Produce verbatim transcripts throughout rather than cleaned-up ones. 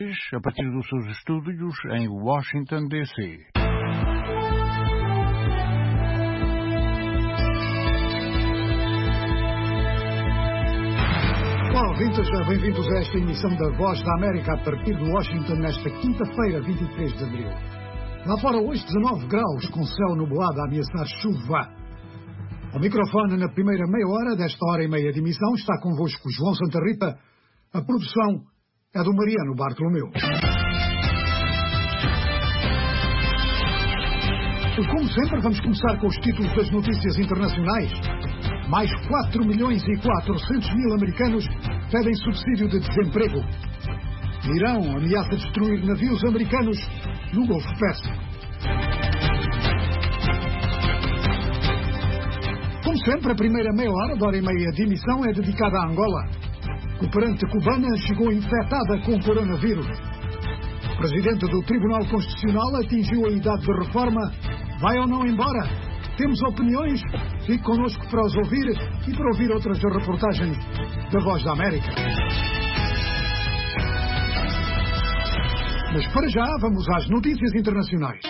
a partir dos seus estúdios em Washington, D C Olá, ouvintes, bem-vindos a esta emissão da Voz da América a partir de Washington nesta quinta-feira, vinte e três de abril. Lá fora hoje dezanove graus, com céu nublado a ameaçar chuva. Ao microfone na primeira meia hora desta hora e meia de emissão está convosco João Santa Rita. A produção é do Mariano Bartolomeu. E como sempre, vamos começar com os títulos das notícias internacionais. Mais quatro milhões e quatrocentos mil americanos pedem subsídio de desemprego. Irão ameaça destruir navios americanos no Golfo Pérsico. Como sempre, a primeira meia hora, da hora e meia de emissão é dedicada a Angola. Cooperante cubana chegou infectada com coronavírus. O presidente do Tribunal Constitucional atingiu a idade de reforma. Vai ou não embora? Temos opiniões? Fique connosco para os ouvir e para ouvir outras reportagens da Voz da América. Mas para já, vamos às notícias internacionais.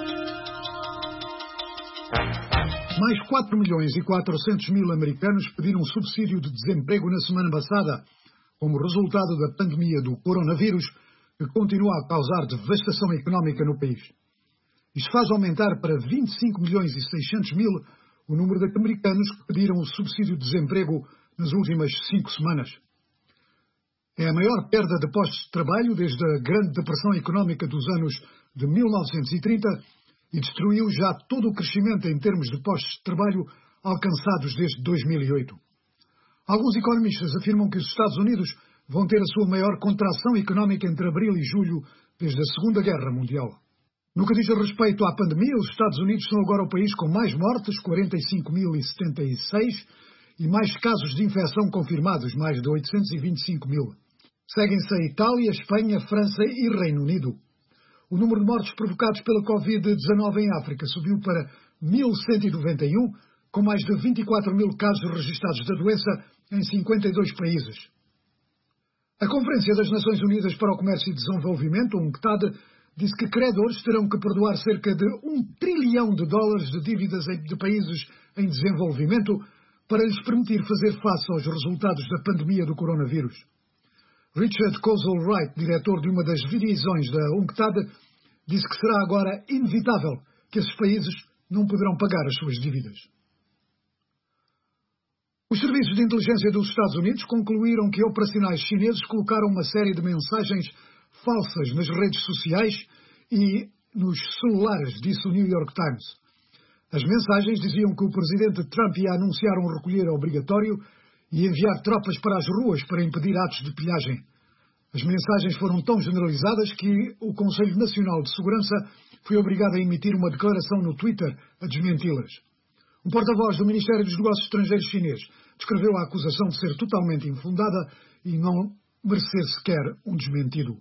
Mais quatro milhões e quatrocentos mil americanos pediram subsídio de desemprego na semana passada, como resultado da pandemia do coronavírus, que continua a causar devastação económica no país. Isto faz aumentar para vinte e cinco milhões e seiscentos mil o número de americanos que pediram o subsídio de desemprego nas últimas cinco semanas. É a maior perda de postos de trabalho desde a Grande Depressão Económica dos anos de mil novecentos e trinta e destruiu já todo o crescimento em termos de postos de trabalho alcançados desde dois mil e oito. Alguns economistas afirmam que os Estados Unidos vão ter a sua maior contração económica entre abril e julho desde a Segunda Guerra Mundial. No que diz respeito à pandemia, os Estados Unidos são agora o país com mais mortes, quarenta e cinco mil e setenta e seis, e mais casos de infecção confirmados, mais de oitocentos e vinte e cinco mil. Seguem-se a Itália, Espanha, França e Reino Unido. O número de mortes provocados pela covid dezanove em África subiu para mil cento e noventa e um, com mais de vinte e quatro mil casos registados da doença em cinquenta e dois países. A Conferência das Nações Unidas para o Comércio e Desenvolvimento, a UNCTAD, disse que credores terão que perdoar cerca de um trilhão de dólares de dívidas de países em desenvolvimento para lhes permitir fazer face aos resultados da pandemia do coronavírus. Richard Kozol-Wright, diretor de uma das divisões da UNCTAD, disse que será agora inevitável que esses países não poderão pagar as suas dívidas. Os serviços de inteligência dos Estados Unidos concluíram que operacionais chineses colocaram uma série de mensagens falsas nas redes sociais e nos celulares, disse o New York Times. As mensagens diziam que o presidente Trump ia anunciar um recolher obrigatório e enviar tropas para as ruas para impedir atos de pilhagem. As mensagens foram tão generalizadas que o Conselho Nacional de Segurança foi obrigado a emitir uma declaração no Twitter a desmenti-las. Um porta-voz do Ministério dos Negócios Estrangeiros chinês descreveu a acusação de ser totalmente infundada e não merecer sequer um desmentido.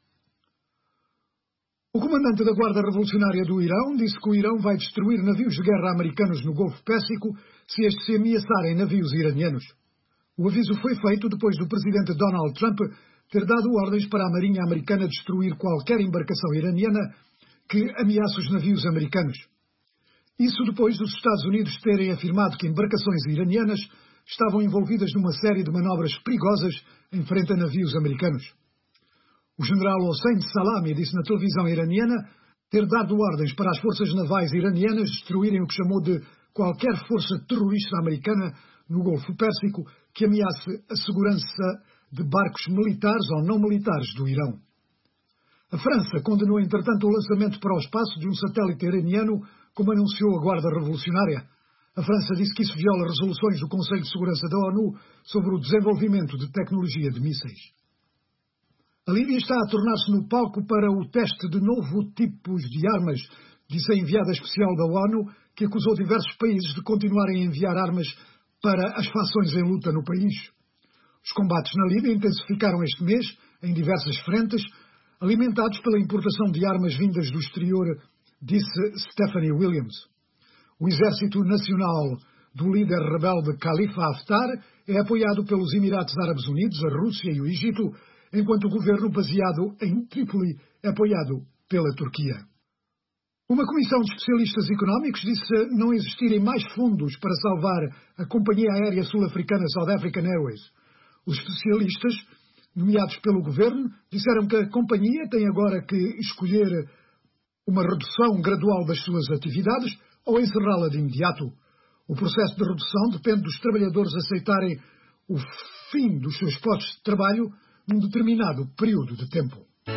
O comandante da Guarda Revolucionária do Irão disse que o Irão vai destruir navios de guerra americanos no Golfo Pérsico se estes se ameaçarem navios iranianos. O aviso foi feito depois do presidente Donald Trump ter dado ordens para a Marinha Americana destruir qualquer embarcação iraniana que ameace os navios americanos. Isso depois dos Estados Unidos terem afirmado que embarcações iranianas estavam envolvidas numa série de manobras perigosas em frente a navios americanos. O general Hossein Salami disse na televisão iraniana ter dado ordens para as forças navais iranianas destruírem o que chamou de qualquer força terrorista americana no Golfo Pérsico que ameace a segurança de barcos militares ou não militares do Irão. A França condenou, entretanto, o lançamento para o espaço de um satélite iraniano, como anunciou a Guarda Revolucionária. A França disse que isso viola resoluções do Conselho de Segurança da ONU sobre o desenvolvimento de tecnologia de mísseis. A Líbia está a tornar-se no palco para o teste de novos tipos de armas, disse a enviada especial da ONU, que acusou diversos países de continuarem a enviar armas para as fações em luta no país. Os combates na Líbia intensificaram este mês, em diversas frentes, alimentados pela importação de armas vindas do exterior, disse Stephanie Williams. O Exército Nacional do líder rebelde Khalifa Haftar é apoiado pelos Emirados Árabes Unidos, a Rússia e o Egito, enquanto o governo baseado em Trípoli é apoiado pela Turquia. Uma comissão de especialistas económicos disse não existirem mais fundos para salvar a companhia aérea sul-africana South African Airways. Os especialistas, nomeados pelo governo, disseram que a companhia tem agora que escolher uma redução gradual das suas atividades ou encerrá-la de imediato. O processo de redução depende dos trabalhadores aceitarem o fim dos seus postos de trabalho num determinado período de tempo.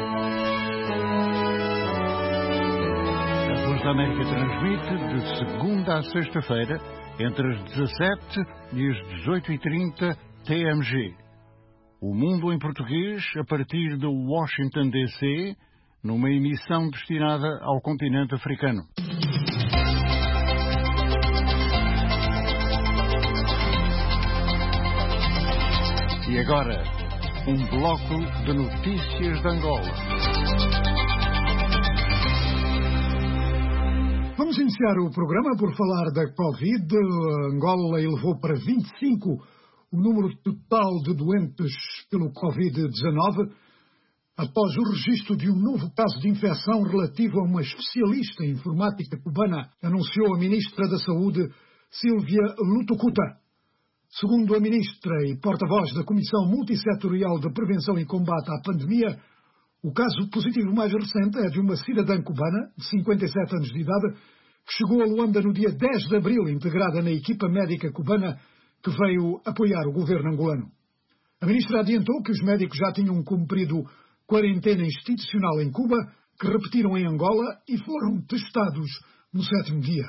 A Voz da América transmite de segunda a sexta-feira, entre as dezassete e as dezoito e trinta T M G. O Mundo em Português, a partir de Washington, D C, numa emissão destinada ao continente africano. E agora, um bloco de notícias de Angola. Vamos iniciar o programa por falar da Covid. Angola elevou para vinte e cinco o número total de doentes pelo covid dezenove, após o registro de um novo caso de infecção relativo a uma especialista em informática cubana, anunciou a Ministra da Saúde, Sílvia Lutucuta. Segundo a Ministra e porta-voz da Comissão Multissetorial de Prevenção e Combate à Pandemia, o caso positivo mais recente é de uma cidadã cubana, de cinquenta e sete anos de idade, que chegou a Luanda no dia dez de abril, integrada na equipa médica cubana que veio apoiar o governo angolano. A Ministra adiantou que os médicos já tinham cumprido quarentena institucional em Cuba, que repetiram em Angola e foram testados no sétimo dia.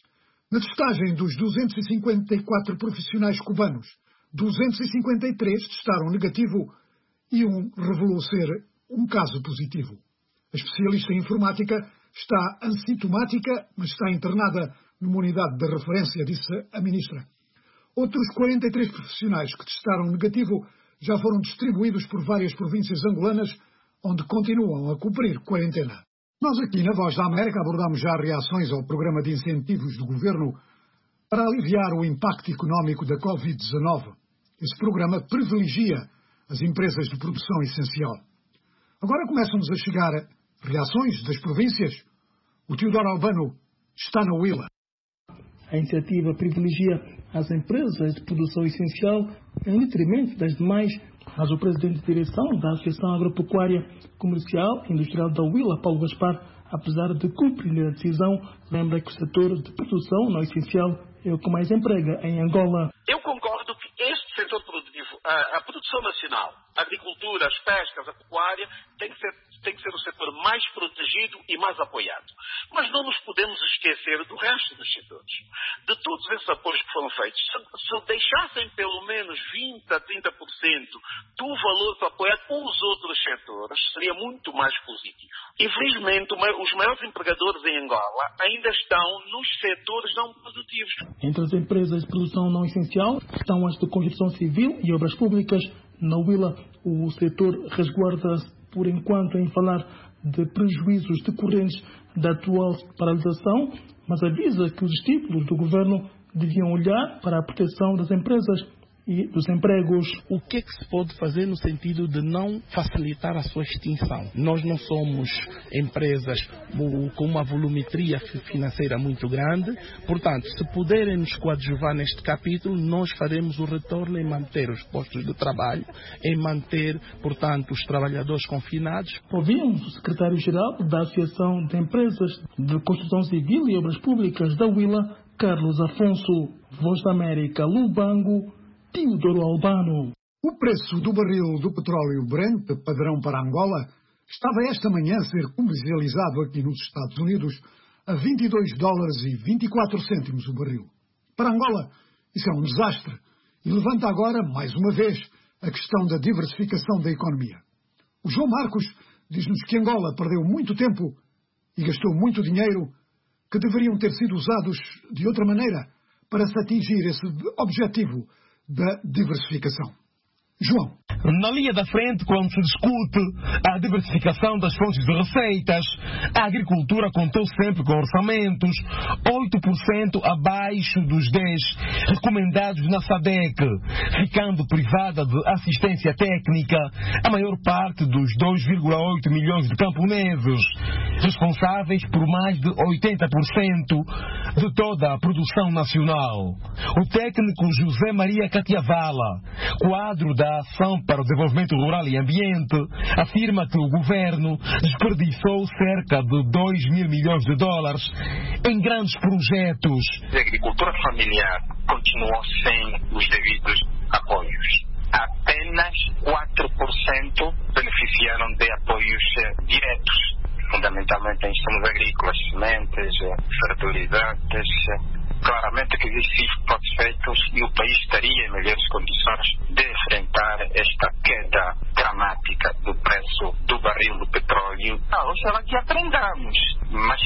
Na testagem dos duzentos e cinquenta e quatro profissionais cubanos, duzentos e cinquenta e três testaram negativo e um revelou ser um caso positivo. A especialista em informática está assintomática, mas está internada numa unidade de referência, disse a Ministra. Outros quarenta e três profissionais que testaram negativo já foram distribuídos por várias províncias angolanas, onde continuam a cumprir quarentena. Nós aqui na Voz da América abordamos já reações ao programa de incentivos do governo para aliviar o impacto económico da covid dezenove. Esse programa privilegia as empresas de produção essencial. Agora começam-nos a chegar reações das províncias. O Teodoro Albano está na Willa. A iniciativa privilegia as empresas de produção essencial em detrimento das demais, mas o presidente de direção da Associação Agropecuária Comercial e Industrial da Willa, Paulo Gaspar, apesar de cumprir a decisão, lembra que o setor de produção não essencial é o que mais emprega em Angola. Eu concordo que este setor produtivo, a, a produção nacional, a agricultura, as pescas, a pecuária, tem que ser, tem que ser o setor mais protegido e mais apoiado. Mas não nos podemos esquecer do resto dos setores. De todos esses apoios que foram feitos, se, se deixassem pelo menos vinte a trinta por cento do valor para apoiar os outros setores, seria muito mais positivo. Infelizmente, os maiores empregadores em Angola ainda estão nos setores não produtivos. Entre as empresas de produção não essencial estão as de construção civil e obras públicas. Na Willa, o setor resguarda-se, por enquanto, em falar de prejuízos decorrentes da atual paralisação, mas avisa que os estímulos do governo deviam olhar para a proteção das empresas e dos empregos. O que é que se pode fazer no sentido de não facilitar a sua extinção? Nós não somos empresas com uma volumetria financeira muito grande, portanto, se puderem nos coadjuvar neste capítulo, nós faremos o retorno em manter os postos de trabalho, em manter, portanto, os trabalhadores confinados. Ouvimos o secretário-geral da Associação de Empresas de Construção Civil e Obras Públicas da Willa, Carlos Afonso. Voz da América, Lubango, Teodoro Albano. O preço do barril do petróleo Brent, padrão para Angola, estava esta manhã a ser comercializado aqui nos Estados Unidos a vinte e dois dólares e vinte e quatro cêntimos o barril. Para Angola, isso é um desastre e levanta agora, mais uma vez, a questão da diversificação da economia. O João Marcos diz-nos que Angola perdeu muito tempo e gastou muito dinheiro que deveriam ter sido usados de outra maneira para se atingir esse objetivo da diversificação. João. Na linha da frente, quando se discute a diversificação das fontes de receitas, a agricultura contou sempre com orçamentos oito por cento abaixo dos dez recomendados na SADC, ficando privada de assistência técnica a maior parte dos dois vírgula oito milhões de camponeses, responsáveis por mais de oitenta por cento de toda a produção nacional. O técnico José Maria Catiavala, quadro da Ação para o Desenvolvimento Rural e Ambiente, afirma que o governo desperdiçou cerca de dois mil milhões de dólares em grandes projetos. A agricultura familiar continuou sem os devidos apoios. Apenas quatro por cento beneficiaram de apoios diretos, fundamentalmente em insumos agrícolas, sementes, fertilizantes. Claramente que existem feitos e o país estaria em melhores condições de enfrentar esta queda dramática do preço do barril do petróleo. Ah, oxalá que aprendamos, mas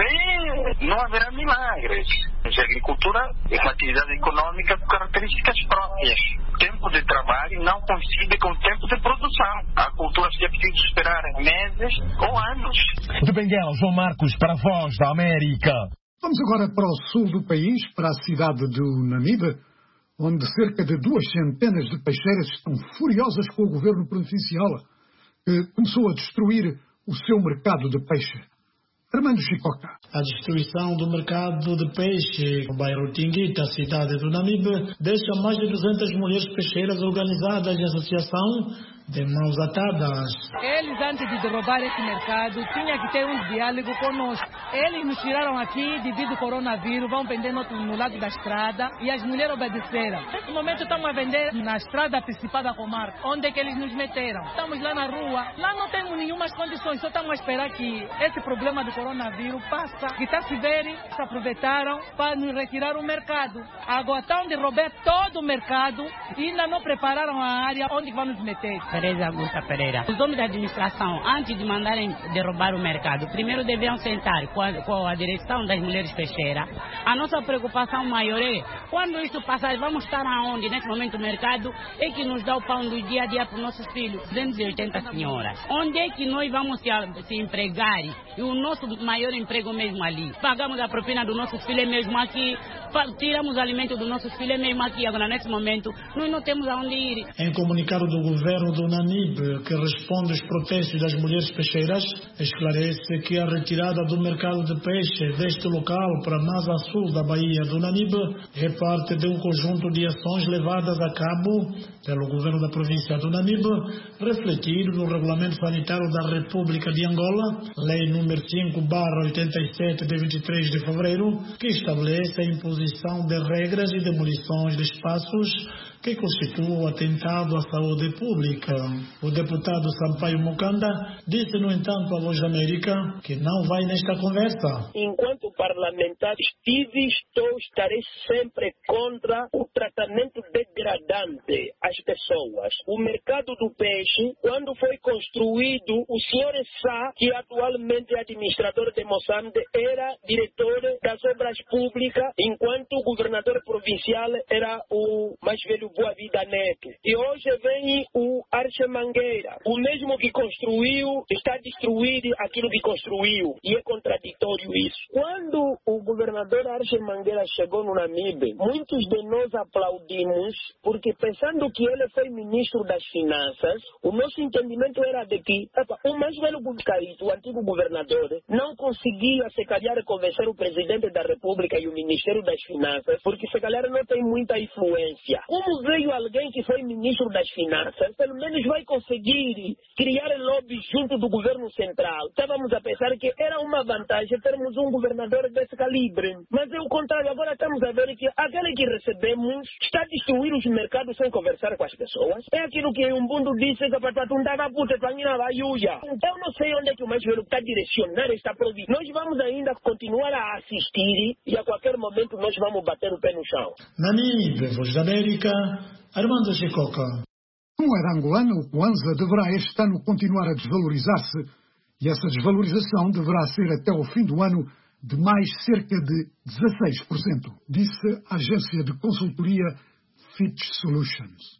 também não haverá milagres. A agricultura é uma atividade econômica com características próprias. Tempo de trabalho não coincide com tempo de produção. A cultura se é preciso esperar meses ou anos. De Benguela, João Marcos, para a Voz da América. Vamos agora para o sul do país, para a cidade do Namibe, onde cerca de duas centenas de peixeiras estão furiosas com o governo provincial, que começou a destruir o seu mercado de peixe. Armando Chicoca. A destruição do mercado de peixe no bairro Tinguita, cidade do Namibe, deixa mais de duzentas mulheres peixeiras organizadas em associação de mãos atadas. Eles, antes de derrubar esse mercado, tinham que ter um diálogo conosco. Eles nos tiraram aqui devido ao coronavírus, vão vender no, no lado da estrada e as mulheres obedeceram. Nesse momento estamos a vender na estrada principal da comarca, onde é que eles nos meteram. Estamos lá na rua, lá não temos nenhumas condições, só estamos a esperar que esse problema do coronavírus passe. Que está se verem, se aproveitaram para nos retirar o mercado. Agora estão de roubar todo o mercado e ainda não prepararam a área onde vão nos meter. Tereza Augusta Pereira. Os homens da administração, antes de mandarem derrubar o mercado, primeiro deviam sentar com a, com a direção das mulheres peixeiras. A nossa preocupação maior é, quando isso passar, vamos estar aonde? Nesse momento o mercado é que nos dá o pão do dia a dia para os nossos filhos, duzentas e oitenta senhoras. Onde é que nós vamos se, se empregar? E o nosso maior emprego mesmo ali. Pagamos a propina dos nossos filhos mesmo aqui, tiramos o alimento dos nossos filhos mesmo aqui. Agora, nesse momento, nós não temos aonde ir. Em comunicado do governo do Namibe, que responde aos protestos das mulheres peixeiras, esclarece que a retirada do mercado de peixe deste local para mais a sul da Baía do Namibe é parte de um conjunto de ações levadas a cabo pelo governo da província do Namibe, refletido no Regulamento Sanitário da República de Angola, Lei número cinco barra oitenta e sete de vinte e três de fevereiro, que estabelece a imposição de regras e demolições de espaços que constituam o atentado à saúde pública. O deputado Sampaio Mukanda disse, no entanto, à Voz da América que não vai nesta conversa. Enquanto parlamentar, estive, estou, estarei sempre contra o tratamento degradante às pessoas. O mercado do peixe, quando foi construído, o senhor Sá, que atualmente é administrador de Moçambique, era diretor das obras públicas, enquanto o governador provincial era o mais velho Boa Vida Neto. E hoje vem o Arce Mangueira, o mesmo que construiu, está a destruir aquilo que construiu. E é contraditório isso. Quando o governador Arce Mangueira chegou no Namibe, muitos de nós aplaudimos, porque pensando que ele foi ministro das Finanças, o nosso entendimento era de que epa, o mais velho Buscarito, o antigo governador, não conseguia, se calhar, convencer o presidente da República e o Ministério das Finanças, porque se calhar não tem muita influência. Como veio alguém que foi ministro das Finanças, pelo menos vai conseguir criar lobby junto do governo central. Estávamos a pensar que era uma vantagem termos um governador desse calibre. Mas é o contrário, agora estamos a ver que aquele que recebemos está a destruir os mercados sem conversar com as pessoas. É aquilo que um bundo disse que para tundar puta panina vai uia. Eu não sei onde é que o mais velho está a direcionar esta província. Nós vamos ainda continuar a assistir e a qualquer momento nós vamos bater o pé no chão. Namibe, Voz da América, Armando Chicoca. No era angolano, o Kwanza deverá este ano continuar a desvalorizar-se e essa desvalorização deverá ser até ao fim do ano de mais cerca de dezasseis por cento, disse a agência de consultoria Fitch Solutions.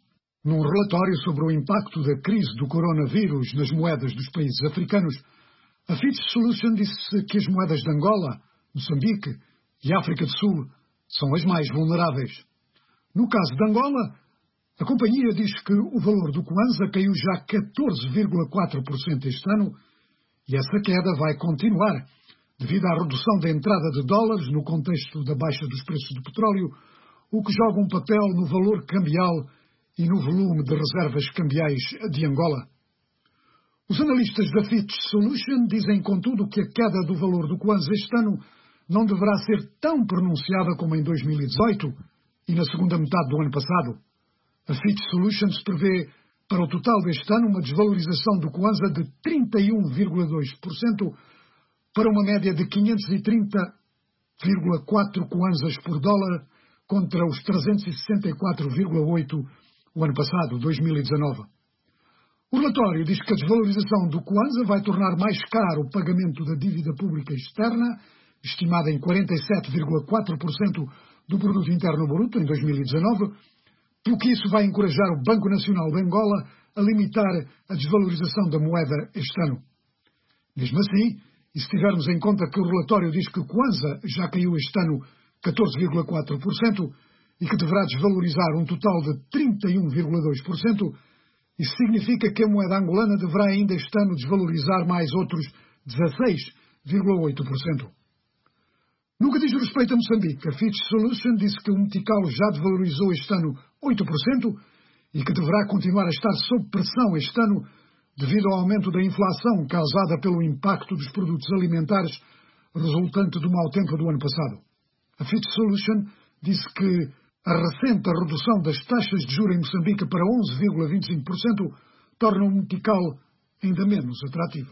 Num relatório sobre o impacto da crise do coronavírus nas moedas dos países africanos, a Fitch Solution disse que as moedas de Angola, Moçambique e África do Sul são as mais vulneráveis. No caso de Angola, a companhia diz que o valor do Kwanza caiu já catorze vírgula quatro por cento este ano e essa queda vai continuar devido à redução da entrada de dólares no contexto da baixa dos preços do petróleo, o que joga um papel no valor cambial e no volume de reservas cambiais de Angola. Os analistas da Fitch Solution dizem, contudo, que a queda do valor do Kwanza este ano não deverá ser tão pronunciada como em dois mil e dezoito e na segunda metade do ano passado. A Fitch Solutions prevê para o total deste ano uma desvalorização do Kwanza de trinta e um vírgula dois por cento para uma média de quinhentos e trinta vírgula quatro Kwanzas por dólar contra os trezentos e sessenta e quatro vírgula oito o ano passado, dois mil e dezanove. O relatório diz que a desvalorização do Kwanza vai tornar mais caro o pagamento da dívida pública externa, estimada em quarenta e sete vírgula quatro por cento do produto interno bruto em dois mil e dezanove, pelo que isso vai encorajar o Banco Nacional de Angola a limitar a desvalorização da moeda este ano. Mesmo assim, e se tivermos em conta que o relatório diz que o Kwanza já caiu este ano catorze vírgula quatro por cento e que deverá desvalorizar um total de trinta e um vírgula dois por cento, isso significa que a moeda angolana deverá ainda este ano desvalorizar mais outros dezasseis vírgula oito por cento. No que diz respeito a Moçambique, a Fitch Solution disse que o metical já desvalorizou este ano oito por cento e que deverá continuar a estar sob pressão este ano devido ao aumento da inflação causada pelo impacto dos produtos alimentares resultante do mau tempo do ano passado. A Fitch Solution disse que a recente redução das taxas de juros em Moçambique para onze vírgula vinte e cinco por cento torna o metical ainda menos atrativo.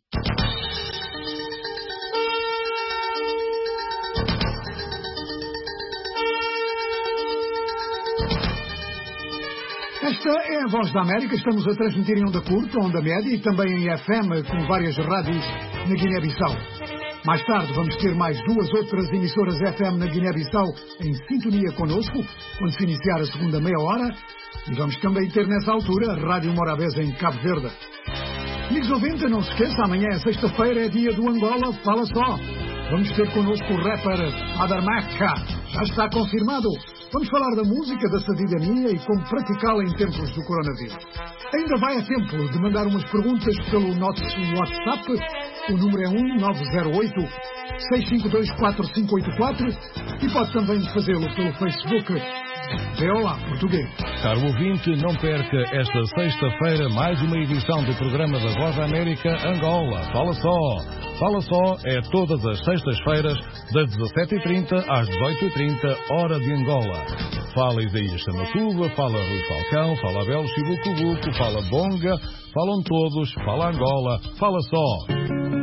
Esta é a Voz da América. Estamos a transmitir em onda curta, onda média e também em F M com várias rádios na Guiné-Bissau. Mais tarde vamos ter mais duas outras emissoras F M na Guiné-Bissau em sintonia connosco, quando se iniciar a segunda meia hora. E vamos também ter nessa altura a Rádio Morabeza em Cabo Verde. Amigos ouvintes, não se esqueça, amanhã é sexta-feira, é dia do Angola, fala só. Vamos ter connosco o rapper Adarmaca. Já está confirmado. Vamos falar da música, da cidadania e como praticá-la em tempos do coronavírus. Ainda vai a tempo de mandar umas perguntas pelo nosso WhatsApp. O número é um nove zero oito, seis cinco dois, quatro cinco oito quatro e pode também fazê-lo pelo Facebook. V O A Português. Caro ouvinte, não perca esta sexta-feira mais uma edição do programa da Voz da América Angola. Fala só. Fala só é todas as sextas-feiras das dezassete e trinta às dezoito e trinta, hora de Angola. Fala Isaías Samatuba, fala Rui Falcão, fala Abel Chibucubuco, fala Bonga, falam todos, fala Angola, fala só.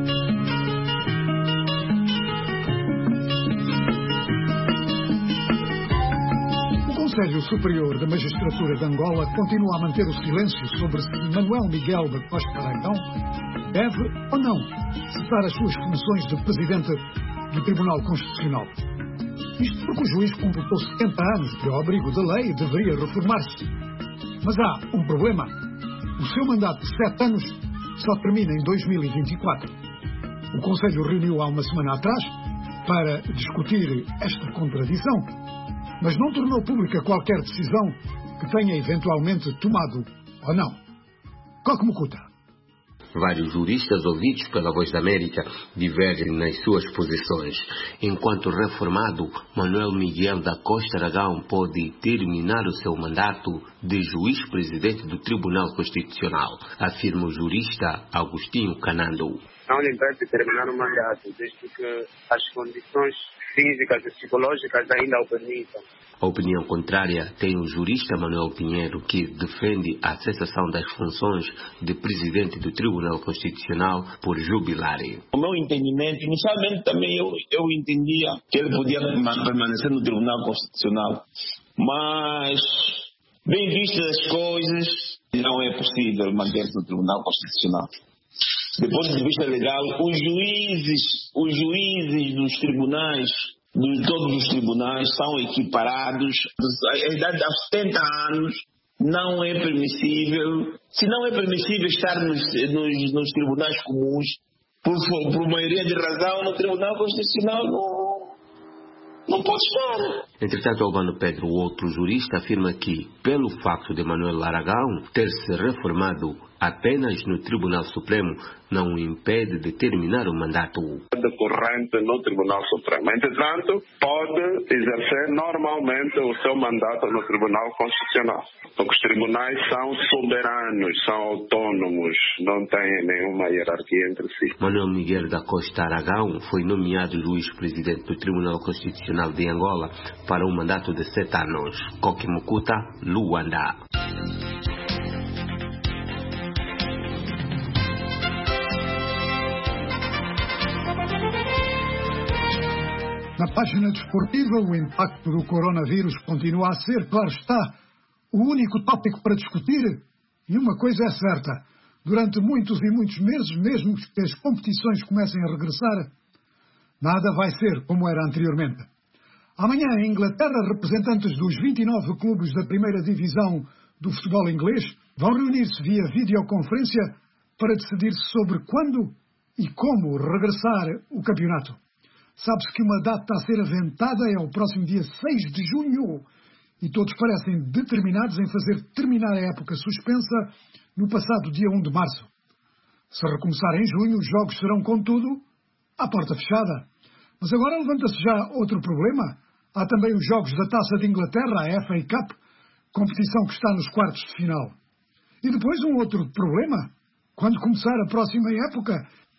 O Conselho Superior da Magistratura de Angola continua a manter o silêncio sobre se Manuel Miguel da Costa Aragão deve ou não cessar as suas funções de Presidente do Tribunal Constitucional. Isto porque o juiz completou setenta anos e, ao abrigo da lei, deveria reformar-se. Mas há um problema. O seu mandato de sete anos só termina em dois mil e vinte e quatro. O Conselho reuniu há uma semana atrás para discutir esta contradição, mas não tornou pública qualquer decisão que tenha eventualmente tomado ou não. Coque Mucuta. Vários juristas ouvidos pela Voz da América divergem nas suas posições. Enquanto reformado, Manuel Miguel da Costa Aragão pode terminar o seu mandato de juiz-presidente do Tribunal Constitucional, afirma o jurista Agostinho Canando. Não lhe impede terminar o mandato, desde que as condições físicas e psicológicas ainda o permitam. A opinião contrária tem o jurista Manuel Pinheiro, que defende a cessação das funções de presidente do Tribunal Constitucional por jubilarem. O meu entendimento, inicialmente também eu, eu entendia que ele podia permanecer no Tribunal Constitucional, mas, bem vistas as coisas, não é possível manter-se no Tribunal Constitucional. Do ponto de vista legal, os juízes, os juízes dos tribunais, de todos os tribunais, são equiparados. A idade de setenta anos não é permissível, se não é permissível estar nos, nos, nos tribunais comuns, por, por maioria de razão, no Tribunal Constitucional não, não pode estar. Entretanto, Albano Pedro, outro jurista, afirma que, pelo facto de Manuel Aragão ter se reformado apenas no Tribunal Supremo, não o impede de terminar o mandato decorrente no Tribunal Supremo. Entretanto, pode exercer normalmente o seu mandato no Tribunal Constitucional. Porque os tribunais são soberanos, são autônomos, não têm nenhuma hierarquia entre si. Manuel Miguel da Costa Aragão foi nomeado juiz-presidente do Tribunal Constitucional de Angola para um mandato de sete anos. Koki Mukuta, Luanda. Na página desportiva, o impacto do coronavírus continua a ser, claro está, o único tópico para discutir. E uma coisa é certa, durante muitos e muitos meses, mesmo que as competições comecem a regressar, nada vai ser como era anteriormente. Amanhã, em Inglaterra, representantes dos vinte e nove clubes da primeira divisão do futebol inglês vão reunir-se via videoconferência para decidir sobre quando e como regressar o campeonato. Sabe-se que uma data a ser aventada é o próximo dia seis de junho e todos parecem determinados em fazer terminar a época suspensa no passado dia um de março. Se recomeçar em junho, os jogos serão, contudo, à porta fechada. Mas agora levanta-se já outro problema. Há também os jogos da Taça de Inglaterra, a F A Cup, competição que está nos quartos de final. E depois um outro problema. Quando começar a próxima época,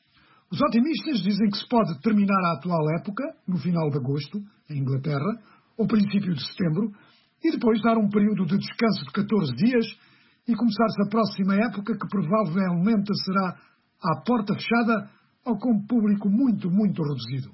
os otimistas dizem que se pode terminar a atual época, no final de agosto, em Inglaterra, ou princípio de setembro, e depois dar um período de descanso de catorze dias e começar-se a próxima época, que provavelmente será à porta fechada ou com público muito, muito reduzido.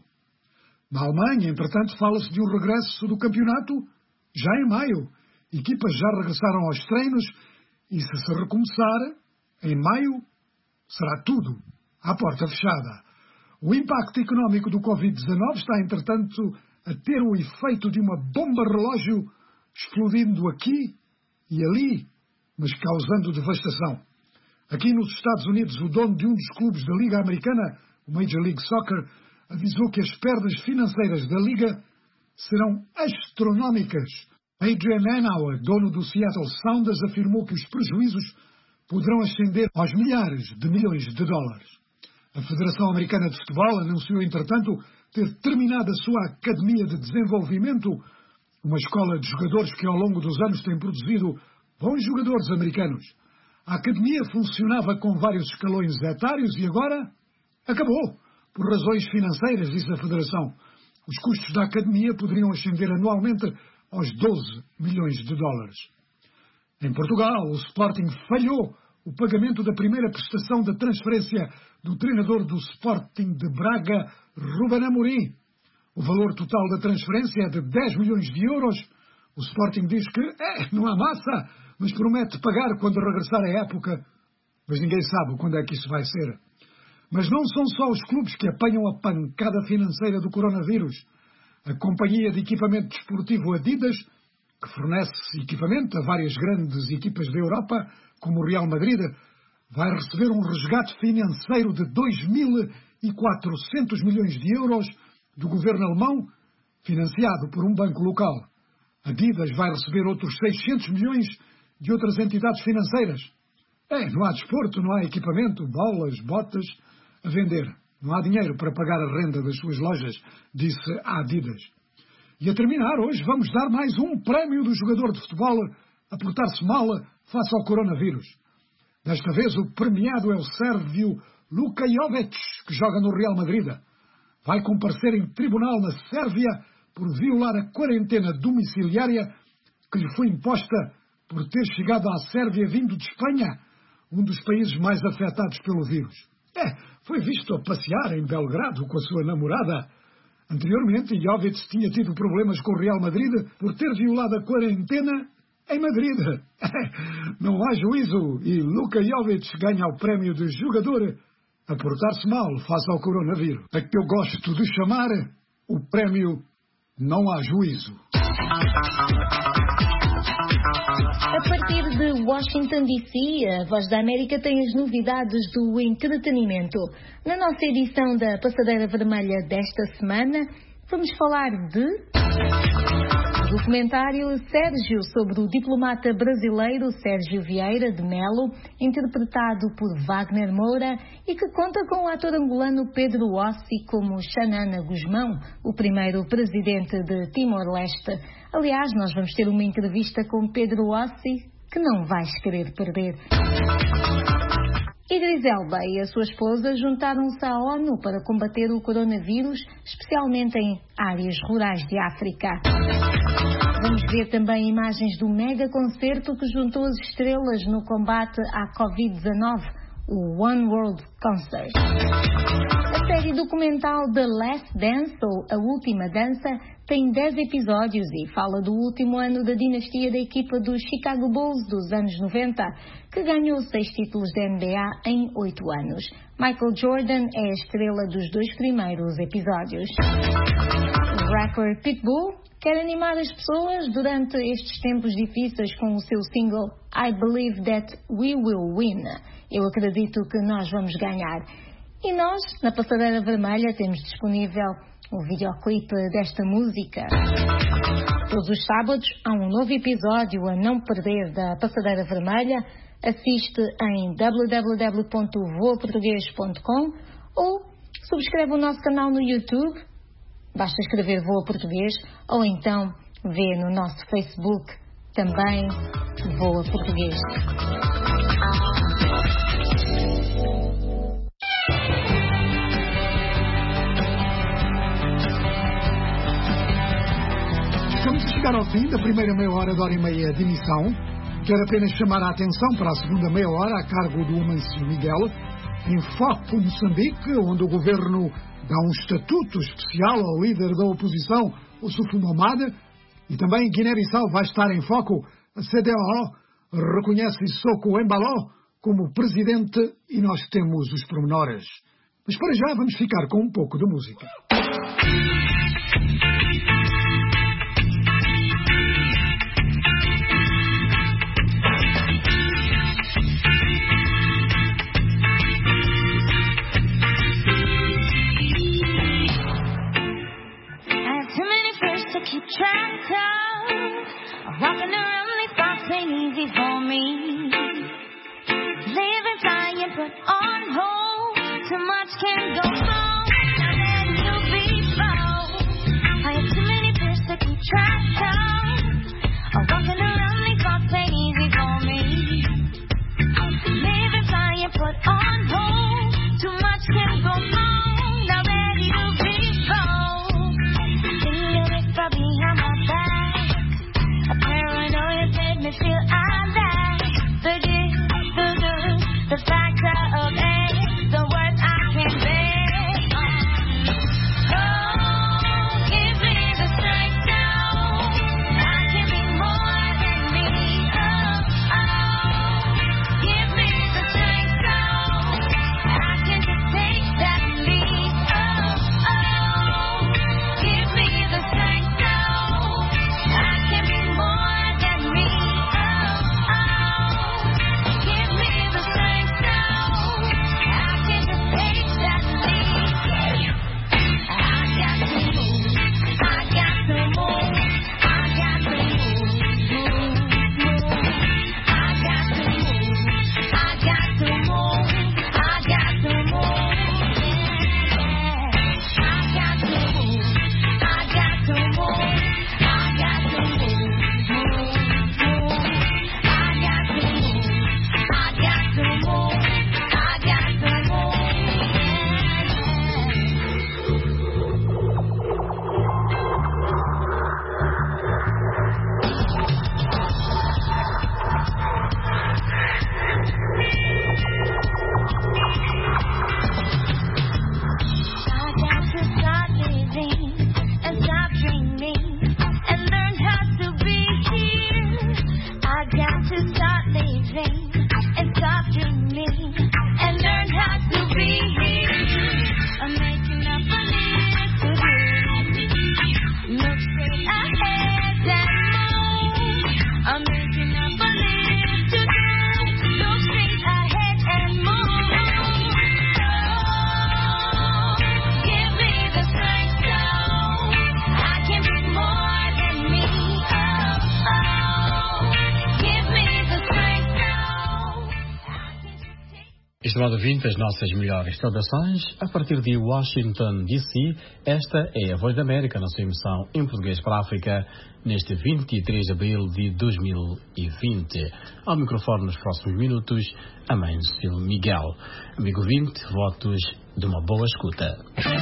Na Alemanha, entretanto, fala-se de um regresso do campeonato já em maio. Equipas já regressaram aos treinos e, se se recomeçar, em maio, será tudo à porta fechada. O impacto económico do covid dezanove está, entretanto, a ter o efeito de uma bomba-relógio explodindo aqui e ali, mas causando devastação. Aqui nos Estados Unidos, o dono de um dos clubes da Liga Americana, o Major League Soccer, avisou que as perdas financeiras da Liga serão astronómicas. Adrian Hanauer, dono do Seattle Sounders, afirmou que os prejuízos poderão ascender aos milhares de milhões de dólares. A Federação Americana de Futebol anunciou, entretanto, ter terminado a sua Academia de Desenvolvimento, uma escola de jogadores que ao longo dos anos tem produzido bons jogadores americanos. A Academia funcionava com vários escalões etários e agora acabou, por razões financeiras, disse a Federação. Os custos da Academia poderiam ascender anualmente aos doze milhões de dólares. Em Portugal, o Sporting falhou o pagamento da primeira prestação da transferência do treinador do Sporting de Braga, Ruben Amorim. O valor total da transferência é de dez milhões de euros. O Sporting diz que é, não há massa, mas promete pagar quando regressar à época. Mas ninguém sabe quando é que isso vai ser. Mas não são só os clubes que apanham a pancada financeira do coronavírus. A companhia de equipamento desportivo Adidas, que fornece equipamento a várias grandes equipas da Europa, como o Real Madrid, vai receber um resgate financeiro de dois mil e quatrocentos milhões de euros do governo alemão, financiado por um banco local. Adidas vai receber outros seiscentos milhões de outras entidades financeiras. É, não há desporto, não há equipamento, bolas, botas a vender. Não há dinheiro para pagar a renda das suas lojas, disse a Adidas. E a terminar, hoje vamos dar mais um prémio do jogador de futebol a portar-se mal face ao coronavírus. Desta vez o premiado é o sérvio Luka Jovic, que joga no Real Madrid. Vai comparecer em tribunal na Sérvia por violar a quarentena domiciliária que lhe foi imposta por ter chegado à Sérvia vindo de Espanha, um dos países mais afetados pelo vírus. É, foi visto a passear em Belgrado com a sua namorada. Anteriormente, Jovic tinha tido problemas com o Real Madrid por ter violado a quarentena em Madrid. Não há juízo e Luka Jovic ganha o prémio de jogador a portar-se mal face ao coronavírus. É que eu gosto de chamar o prémio Não Há Juízo. A partir de Washington D C, a Voz da América tem as novidades do entretenimento. Na nossa edição da Passadeira Vermelha desta semana, vamos falar de... o documentário Sérgio, sobre o diplomata brasileiro Sérgio Vieira de Melo, interpretado por Wagner Moura, e que conta com o ator angolano Pedro Ossi como Xanana Guzmão, o primeiro presidente de Timor-Leste. Aliás, nós vamos ter uma entrevista com Pedro Ossi que não vais querer perder. Idris Elba e a sua esposa juntaram-se à ONU para combater o coronavírus, especialmente em áreas rurais de África. Vamos ver também imagens do mega concerto que juntou as estrelas no combate à covid dezenove, o One World Concert. A série documental The Last Dance, ou A Última Dança, tem dez episódios e fala do último ano da dinastia da equipa dos Chicago Bulls dos anos noventa, que ganhou seis títulos da N B A em oito anos. Michael Jordan é a estrela dos dois primeiros episódios. O rapper Pitbull quer animar as pessoas durante estes tempos difíceis com o seu single I Believe That We Will Win. Eu acredito que nós vamos ganhar. E nós, na Passadeira Vermelha, temos disponível o videoclipe desta música. Todos os sábados há um novo episódio a não perder da Passadeira Vermelha. Assiste em w w w ponto voa português ponto com ou subscreve o nosso canal no YouTube. Basta escrever Voa Português, ou então vê no nosso Facebook também Voa Português. Estamos a chegar ao fim da primeira meia hora da hora e meia de emissão. Quero apenas chamar a atenção para a segunda meia hora, a cargo do Amancio Miguel, em Foco, Moçambique, onde o governo dá um estatuto especial ao líder da oposição, o Sufu Momade, e também Guiné-Bissau vai estar em foco. A C D A O reconhece Sissoko Embaló como presidente e nós temos os pormenores. Mas para já vamos ficar com um pouco de música. Keep track of walking around these thoughts ain't easy for me. Living, trying, put on hold. Too much can go wrong. Now let you be bold. I have too many fears to keep track of. Walking around these thoughts ain't easy for me. Living, trying, put on hold. Too much can go wrong. Now let you be bold. Behind my back, a paranoia made me feel I lack the gift, the good, the factor of it, the words I can bear. Oh, give me the strength now. I can be more than Estimado ouvinte, as nossas melhores saudações a partir de Washington, D C. Esta é a Voz da América, na sua emissão em português para a África, neste vinte e três de abril de dois mil e vinte. Ao microfone nos próximos minutos, a Mâncio Miguel. Amigo ouvinte, votos de uma boa escuta.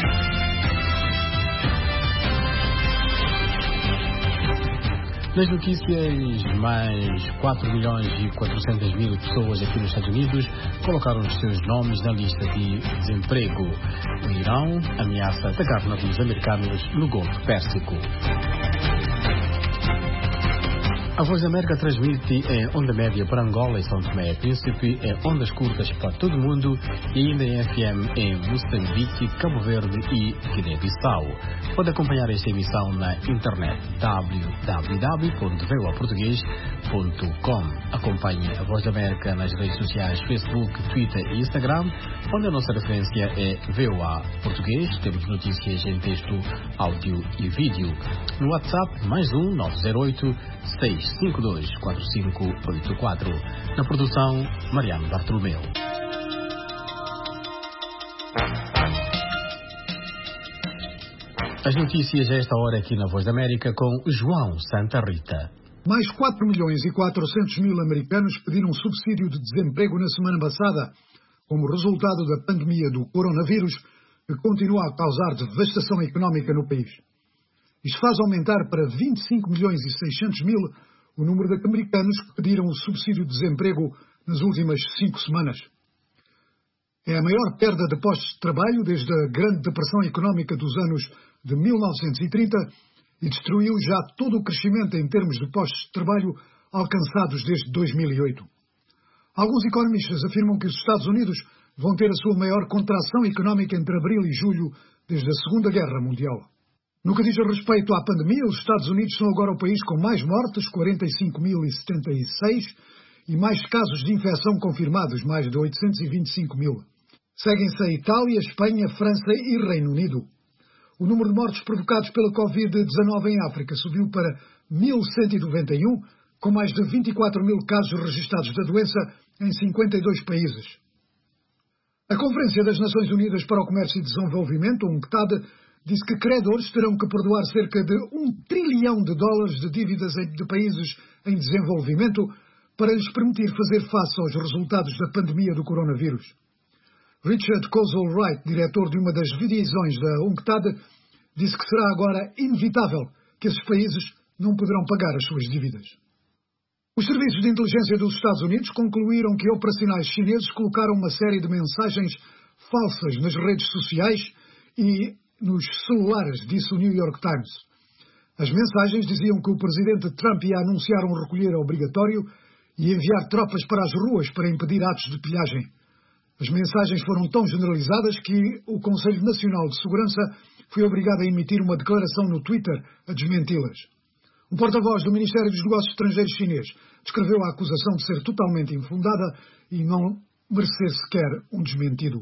Nas notícias, mais quatro milhões e quatrocentas mil pessoas aqui nos Estados Unidos colocaram os seus nomes na lista de desemprego. O Irão ameaça atacar navios americanos no Golfo Pérsico. A Voz da América transmite em onda média para Angola e São Tomé e Príncipe, em ondas curtas para todo o mundo e ainda em F M em Moçambique, Cabo Verde e Guiné-Bissau. Pode acompanhar esta emissão na internet w w w ponto v o a português ponto com. Acompanhe a Voz da América nas redes sociais Facebook, Twitter e Instagram, onde a nossa referência é V O A Português. Temos notícias em texto, áudio e vídeo. No WhatsApp, mais um nove zero oito, seis cinco dois, quatro cinco oito quatro. Na produção, Mariano Bartolomeu. As notícias a esta hora aqui na Voz da América com João Santa Rita. Mais quatro milhões e quatrocentos mil americanos pediram subsídio de desemprego na semana passada, como resultado da pandemia do coronavírus, que continua a causar devastação económica no país. Isto faz aumentar para vinte e cinco milhões e seiscentos mil o número de americanos que pediram o subsídio de desemprego nas últimas cinco semanas. É a maior perda de postos de trabalho desde a Grande Depressão Económica dos anos de mil novecentos e trinta e destruiu já todo o crescimento em termos de postos de trabalho alcançados desde dois mil e oito. Alguns economistas afirmam que os Estados Unidos vão ter a sua maior contração económica entre abril e julho desde a Segunda Guerra Mundial. No que diz respeito à pandemia, os Estados Unidos são agora o país com mais mortes, quarenta e cinco mil e setenta e seis, e mais casos de infecção confirmados, mais de oitocentos e vinte e cinco mil. Seguem-se a Itália, Espanha, França e Reino Unido. O número de mortes provocados pela covid dezenove em África subiu para mil cento e noventa e um, com mais de vinte e quatro mil casos registados da doença em cinquenta e dois países. A Conferência das Nações Unidas para o Comércio e Desenvolvimento, U N C T A D, disse que credores terão que perdoar cerca de um trilhão de dólares de dívidas de países em desenvolvimento para lhes permitir fazer face aos resultados da pandemia do coronavírus. Richard Kozol-Wright, diretor de uma das divisões da U N C T A D, disse que será agora inevitável que esses países não poderão pagar as suas dívidas. Os serviços de inteligência dos Estados Unidos concluíram que operacionais chineses colocaram uma série de mensagens falsas nas redes sociais e nos celulares, disse o New York Times. As mensagens diziam que o presidente Trump ia anunciar um recolher obrigatório e enviar tropas para as ruas para impedir atos de pilhagem. As mensagens foram tão generalizadas que o Conselho Nacional de Segurança foi obrigado a emitir uma declaração no Twitter a desmenti-las. Um porta-voz do Ministério dos Negócios Estrangeiros chinês descreveu a acusação de ser totalmente infundada e não merecer sequer um desmentido.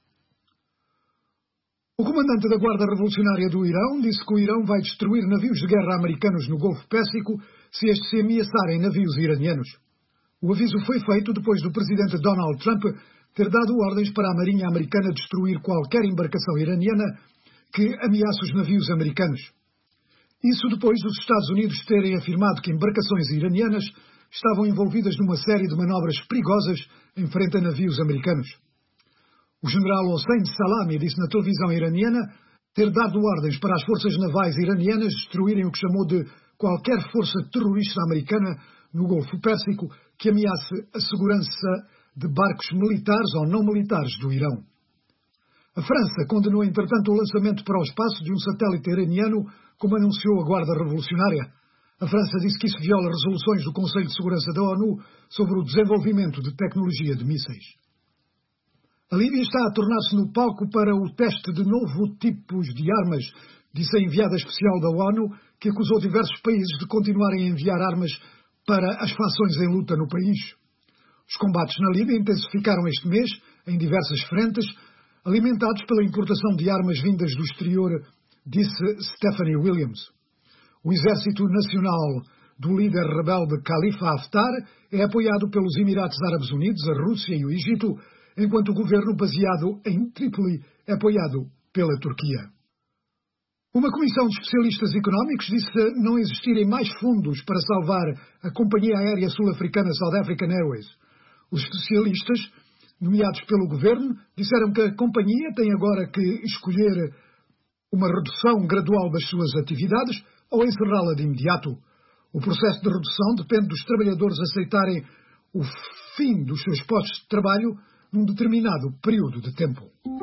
O comandante da Guarda Revolucionária do Irão disse que o Irão vai destruir navios de guerra americanos no Golfo Pérsico se estes se ameaçarem navios iranianos. O aviso foi feito depois do presidente Donald Trump ter dado ordens para a Marinha Americana destruir qualquer embarcação iraniana que ameace os navios americanos. Isso depois dos Estados Unidos terem afirmado que embarcações iranianas estavam envolvidas numa série de manobras perigosas em frente a navios americanos. O general Hossein Salami disse na televisão iraniana ter dado ordens para as forças navais iranianas destruírem o que chamou de qualquer força terrorista americana no Golfo Pérsico que ameace a segurança de barcos militares ou não militares do Irão. A França condenou, entretanto, o lançamento para o espaço de um satélite iraniano, como anunciou a Guarda Revolucionária. A França disse que isso viola resoluções do Conselho de Segurança da ONU sobre o desenvolvimento de tecnologia de mísseis. A Líbia está a tornar-se no palco para o teste de novos tipos de armas, disse a enviada especial da ONU, que acusou diversos países de continuarem a enviar armas para as fações em luta no país. Os combates na Líbia intensificaram este mês, em diversas frentes, alimentados pela importação de armas vindas do exterior, disse Stephanie Williams. O Exército Nacional do líder rebelde Khalifa Haftar é apoiado pelos Emirados Árabes Unidos, a Rússia e o Egito, enquanto o governo baseado em Trípoli é apoiado pela Turquia. Uma comissão de especialistas económicos disse não existirem mais fundos para salvar a companhia aérea sul-africana South African Airways. Os especialistas, nomeados pelo governo, disseram que a companhia tem agora que escolher uma redução gradual das suas atividades ou encerrá-la de imediato. O processo de redução depende dos trabalhadores aceitarem o fim dos seus postos de trabalho num determinado período de tempo.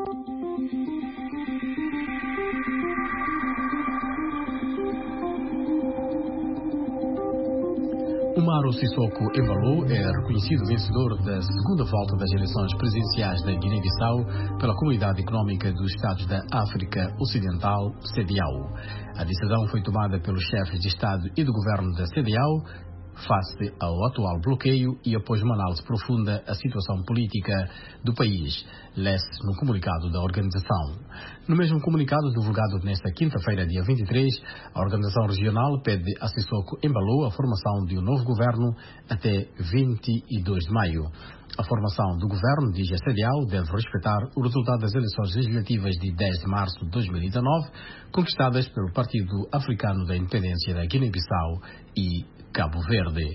Umaro Sissoko Embalo é reconhecido vencedor da segunda volta das eleições presidenciais da Guiné-Bissau pela Comunidade Económica dos Estados da África Ocidental, C D A O. A decisão foi tomada pelos chefes de Estado e do governo da C D A O face ao atual bloqueio e após uma análise profunda a situação política do país, lê-se no comunicado da organização. No mesmo comunicado divulgado nesta quinta-feira, dia vinte e três, a organização regional pede a Sissoko Embalo a formação de um novo governo até vinte e dois de maio. A formação do governo, diz a C D A O, deve respeitar o resultado das eleições legislativas de dez de março de dois mil e dezenove, conquistadas pelo Partido Africano da Independência da Guiné-Bissau e Cabo Verde.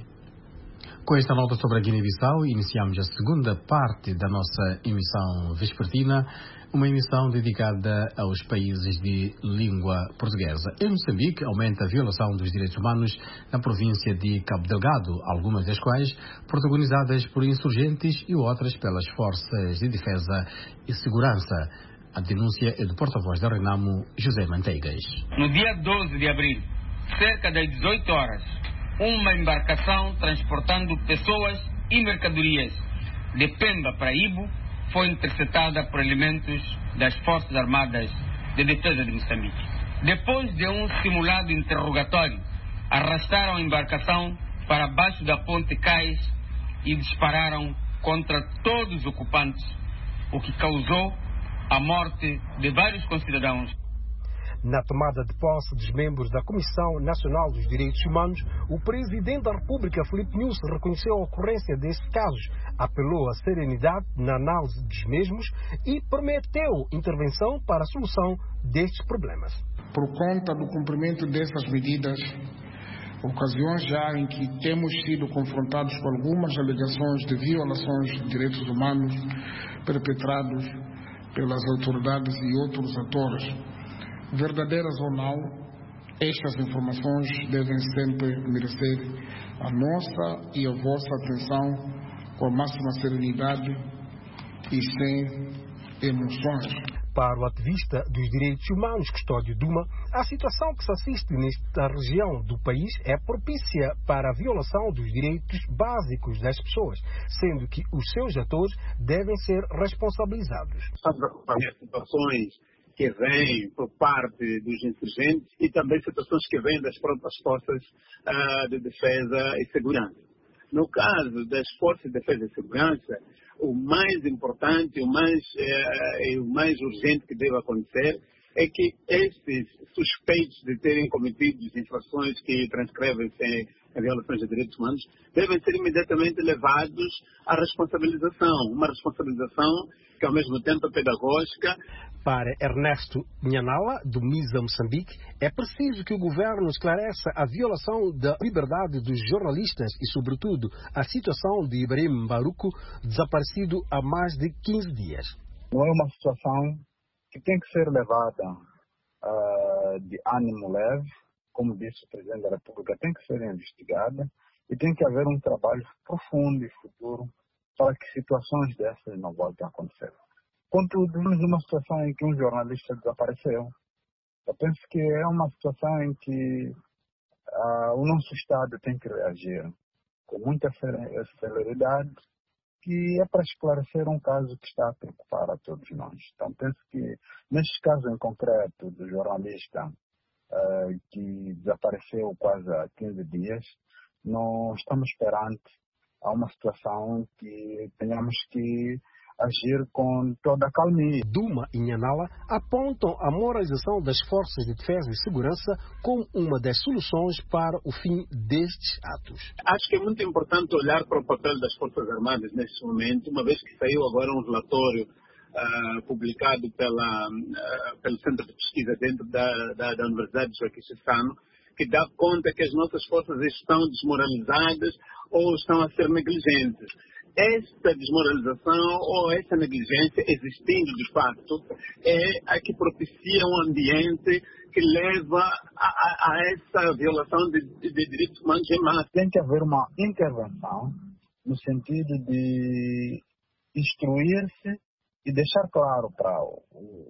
Com esta nota sobre a Guiné-Bissau, iniciamos a segunda parte da nossa emissão vespertina, uma emissão dedicada aos países de língua portuguesa. Em Moçambique, aumenta a violação dos direitos humanos na província de Cabo Delgado, algumas das quais protagonizadas por insurgentes e outras pelas forças de defesa e segurança. A denúncia é do porta-voz da Renamo, José Manteigas. No dia doze de abril, cerca das dezoito horas, uma embarcação transportando pessoas e mercadorias de Pemba para Ibo foi interceptada por elementos das Forças Armadas de Defesa de Moçambique. Depois de um simulado interrogatório, arrastaram a embarcação para baixo da ponte Cais e dispararam contra todos os ocupantes, o que causou a morte de vários concidadãos. Na tomada de posse dos membros da Comissão Nacional dos Direitos Humanos, o Presidente da República, Filipe Nyusi, reconheceu a ocorrência destes casos, apelou à serenidade na análise dos mesmos e prometeu intervenção para a solução destes problemas. Por conta do cumprimento dessas medidas, ocasiões já em que temos sido confrontados com algumas alegações de violações de direitos humanos perpetrados pelas autoridades e outros atores, verdadeiras ou não, estas informações devem sempre merecer a nossa e a vossa atenção com a máxima serenidade e sem emoções. Para o ativista dos direitos humanos, Custódio Duma, a situação que se assiste nesta região do país é propícia para a violação dos direitos básicos das pessoas, sendo que os seus atores devem ser responsabilizados. Estamos a acompanhar situações que vêm por parte dos insurgentes e também situações que vêm das próprias forças uh, de defesa e segurança. No caso das forças de defesa e segurança, o mais importante, o mais, uh, o mais urgente que deve acontecer é que estes suspeitos de terem cometido infrações que transcrevem-se em violações de direitos humanos devem ser imediatamente levados à responsabilização, uma responsabilização que ao mesmo tempo é pedagógica. Para Ernesto Nhanala, do MISA Moçambique, é preciso que o governo esclareça a violação da liberdade dos jornalistas e, sobretudo, a situação de Ibrahim Baruco, desaparecido há mais de quinze dias. Não é uma situação que tem que ser levada uh, de ânimo leve, como disse o Presidente da República, tem que ser investigada e tem que haver um trabalho profundo e futuro para que situações dessas não voltem a acontecer. Contudo, temos uma situação em que um jornalista desapareceu. Eu penso que é uma situação em que uh, o nosso Estado tem que reagir com muita celeridade, que é para esclarecer um caso que está a preocupar a todos nós. Então, penso que, neste caso em concreto do jornalista uh, que desapareceu quase há quinze dias, nós estamos perante a uma situação que tenhamos que agir com toda a calmia. Duma e Nhanala apontam a moralização das forças de defesa e segurança como uma das soluções para o fim destes atos. Acho que é muito importante olhar para o papel das Forças Armadas neste momento, uma vez que saiu agora um relatório uh, publicado pela, uh, pelo Centro de Pesquisa dentro da, da, da Universidade de Joaquim Chissano, que dá conta que as nossas forças estão desmoralizadas ou estão a ser negligentes. Esta desmoralização ou essa negligência existindo de facto é a que propicia um ambiente que leva a, a, a essa violação de, de, de direitos humanos em massa. Tem que haver uma intervenção no sentido de instruir-se e deixar claro para o, o,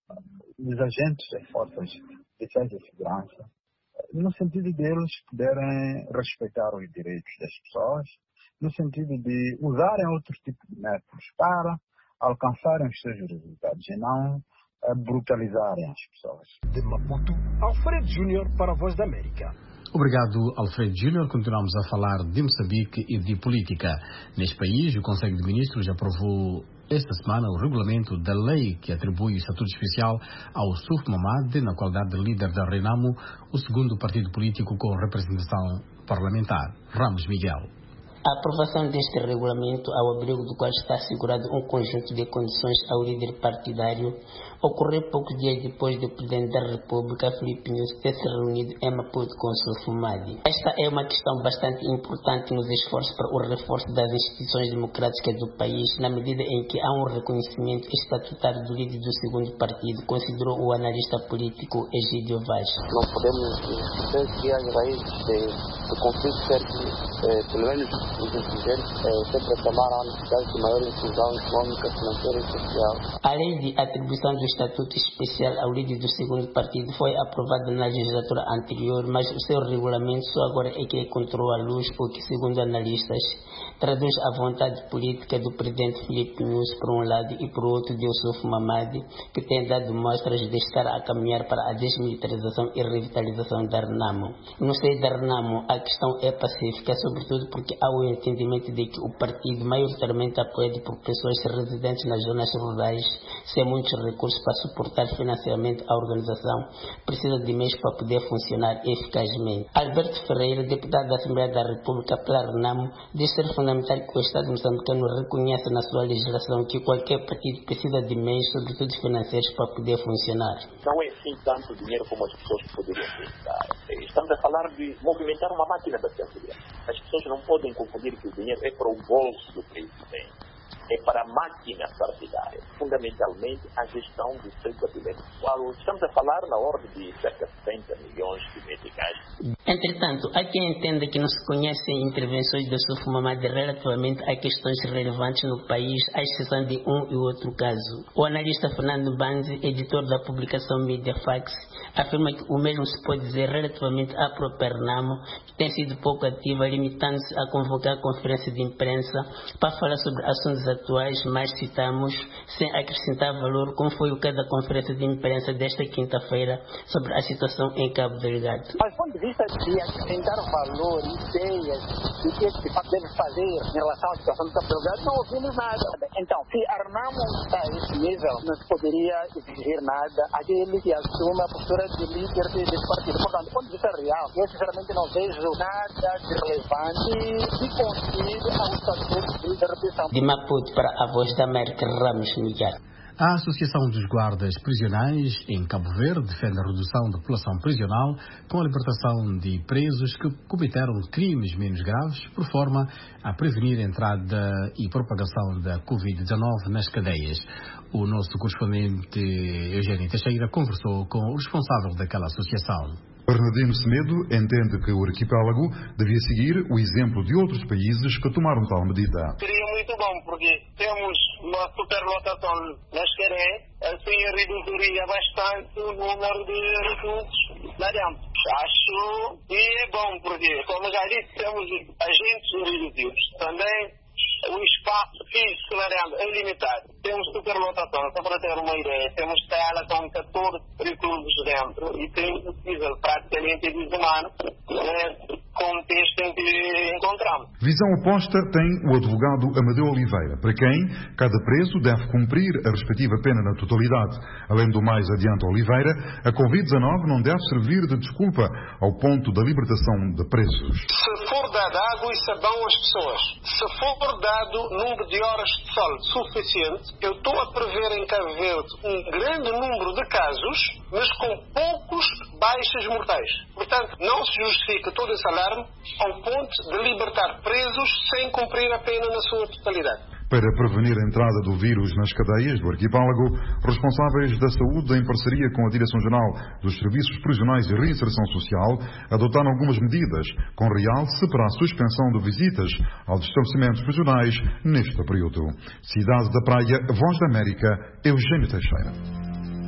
os agentes das forças de defesa e segurança, no sentido de eles poderem respeitar os direitos das pessoas, no sentido de usarem outros tipos de métodos para alcançarem os seus resultados e não brutalizarem as pessoas. De Maputo, Alfredo Júnior para a Voz da América. Obrigado, Alfredo Júnior. Continuamos a falar de Moçambique e de política. Neste país, o Conselho de Ministros aprovou esta semana o regulamento da lei que atribui o estatuto especial ao Suf Mamad na qualidade de líder da Renamo, o segundo partido político com representação parlamentar. Ramos Miguel. A aprovação deste regulamento, ao abrigo do qual está assegurado um conjunto de condições ao líder partidário, ocorreu poucos dias depois do Presidente da República, Filipe Nyusi, ter se reunido em Maputo com o Suf Mamad. Esta é uma questão bastante importante nos esforços para o reforço das instituições democráticas do país, na medida em que há um reconhecimento estatutário do líder do segundo partido, considerou o analista político Egídio Vaz. Não podemos esquecer que as raízes do conflito certo, eh, pelo menos os dirigentes eh, sempre chamaram a necessidade de maior inclusão econômica, financeira e social. A lei de atribuição do estatuto especial ao líder do segundo partido foi aprovada na legislatura anterior, mas o seu regulamento só agora é que encontrou a luz, o que, segundo analistas, traduz a vontade política do presidente Filipe Nyusi por um lado e por outro de Suf Mamad, que tem dado mostras de estar a caminhar para a desmilitarização e revitalização da Renamo. No seio da Renamo, a questão é pacífica, sobretudo porque há o entendimento de que o partido, maioritariamente apoiado por pessoas residentes nas zonas rurais, sem muitos recursos para suportar financeiramente a organização, precisa de meios para poder funcionar eficazmente. Alberto Ferreira, deputado da Assembleia da República pela Renamo, diz ser fundamental que o Estado moçambicano reconheça na sua legislação que qualquer partido precisa de meios, sobretudo financeiros, para poder funcionar. Não é assim tanto dinheiro como as pessoas poderiam pensar. Estamos a falar de movimentar uma máquina da segurança. As pessoas não podem confundir que o dinheiro é para o bolso do presidente, é para a máquina partidária, fundamentalmente a gestão do seu gabinete pessoal. Estamos a falar na ordem de cerca de setenta milhões de meticais. Entretanto, há quem entenda que não se conhecem intervenções do Suf Mamad relativamente a questões relevantes no país, à exceção de um e outro caso. O analista Fernando Banzi, editor da publicação Mediafax, afirma que o mesmo se pode dizer relativamente à própria Renamo, que tem sido pouco ativa, limitando-se a convocar conferência de imprensa para falar sobre assuntos atuais, mas citamos, sem acrescentar valor, como foi o caso da conferência de imprensa desta quinta-feira sobre a situação em Cabo Delgado. Mas, do ponto de vista de acrescentar valor, ideias, do que de fato deve fazer em relação à situação do Cabo Delgado, não ouvimos nada. Então, se a Renamo está a esse nível, não se poderia exigir nada àquele que assume a postura de líder desse partido. Portanto, do ponto de vista real, eu sinceramente não vejo nada de relevante que consiga ao estatuto de líder de De Maputo para a Voz da América, Ramos Miguel. A Associação dos Guardas Prisionais em Cabo Verde defende a redução da população prisional com a libertação de presos que cometeram crimes menos graves, por forma a prevenir a entrada e propagação da covid dezenove nas cadeias. O nosso correspondente Eugênio Teixeira conversou com o responsável daquela associação. Bernardino Semedo entende que o arquipélago devia seguir o exemplo de outros países que tomaram tal medida. Seria muito bom, porque temos uma superlotação nas cadeias, assim reduziria bastante o número de reclusos lá dentro. Acho que é bom, porque, como já disse, temos agentes reduzidos. Também o espaço físico lá dentro é limitado. Temos superlotação, só para ter uma ideia. Temos sala com catorze reclusos dentro e tem possível praticamente desumano né, contexto em que encontramos. Visão oposta tem o advogado Amadeu Oliveira, para quem cada preso deve cumprir a respectiva pena na totalidade. Além do mais, adianta Oliveira, a covid dezenove não deve servir de desculpa ao ponto da libertação de presos. Se for dado água e sabão às pessoas, se for dado número de horas de sol suficiente, eu estou a prever em Cabo Verde um grande número de casos, mas com poucos baixas mortais. Portanto, não se justifica todo esse alarme ao ponto de libertar presos sem cumprir a pena na sua totalidade. Para prevenir a entrada do vírus nas cadeias do arquipélago, responsáveis da saúde, em parceria com a Direção-Geral dos Serviços Prisionais e Reinserção Social, adotaram algumas medidas, com realce para a suspensão de visitas aos estabelecimentos prisionais neste período. Cidade da Praia, Voz da América, Eugênio Teixeira.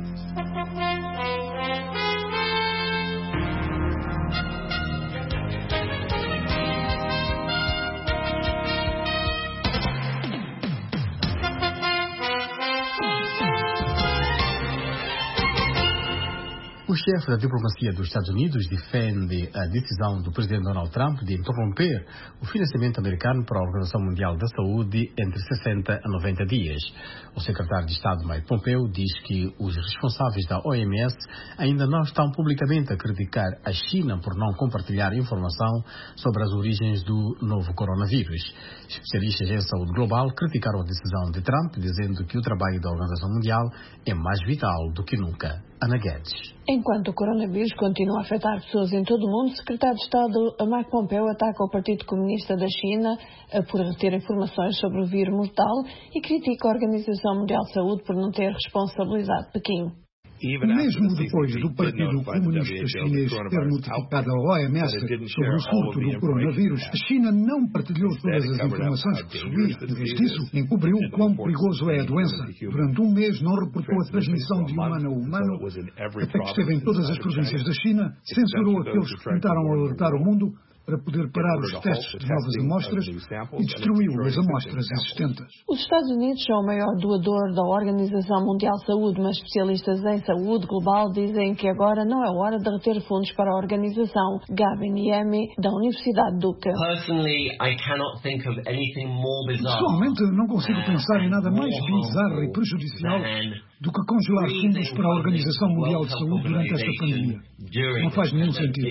O chefe da diplomacia dos Estados Unidos defende a decisão do presidente Donald Trump de interromper o financiamento americano para a Organização Mundial da Saúde entre sessenta a noventa dias. O secretário de Estado Mike Pompeo diz que os responsáveis da O M S ainda não estão publicamente a criticar a China por não compartilhar informação sobre as origens do novo coronavírus. Especialistas em saúde global criticaram a decisão de Trump, dizendo que o trabalho da Organização Mundial é mais vital do que nunca. Ana Guedes. Enquanto o coronavírus continua a afetar pessoas em todo o mundo, o secretário de Estado Mike Pompeo ataca o Partido Comunista da China por reter informações sobre o vírus mortal e critica a Organização Mundial de Saúde por não ter responsabilizado Pequim. Mesmo depois do Partido Comunista Chinês ter notificado a O M S sobre o surto do coronavírus, a China não partilhou todas as informações que recebia. Em vez disso, encobriu quão perigoso é a doença. Durante um mês não reportou a transmissão de humano a humano, até que esteve em todas as províncias da China, censurou aqueles que tentaram alertar o mundo para poder parar os testes de novas amostras e destruiu as amostras existentes. Os Estados Unidos são o maior doador da Organização Mundial de Saúde, mas especialistas em saúde global dizem que agora não é hora de reter fundos para a organização. Gavin Yemi, da Universidade Duke. Pessoalmente, não consigo pensar em nada mais bizarro e prejudicial do que congelar fundos para a Organização Mundial de Saúde durante esta pandemia. Não faz nenhum sentido.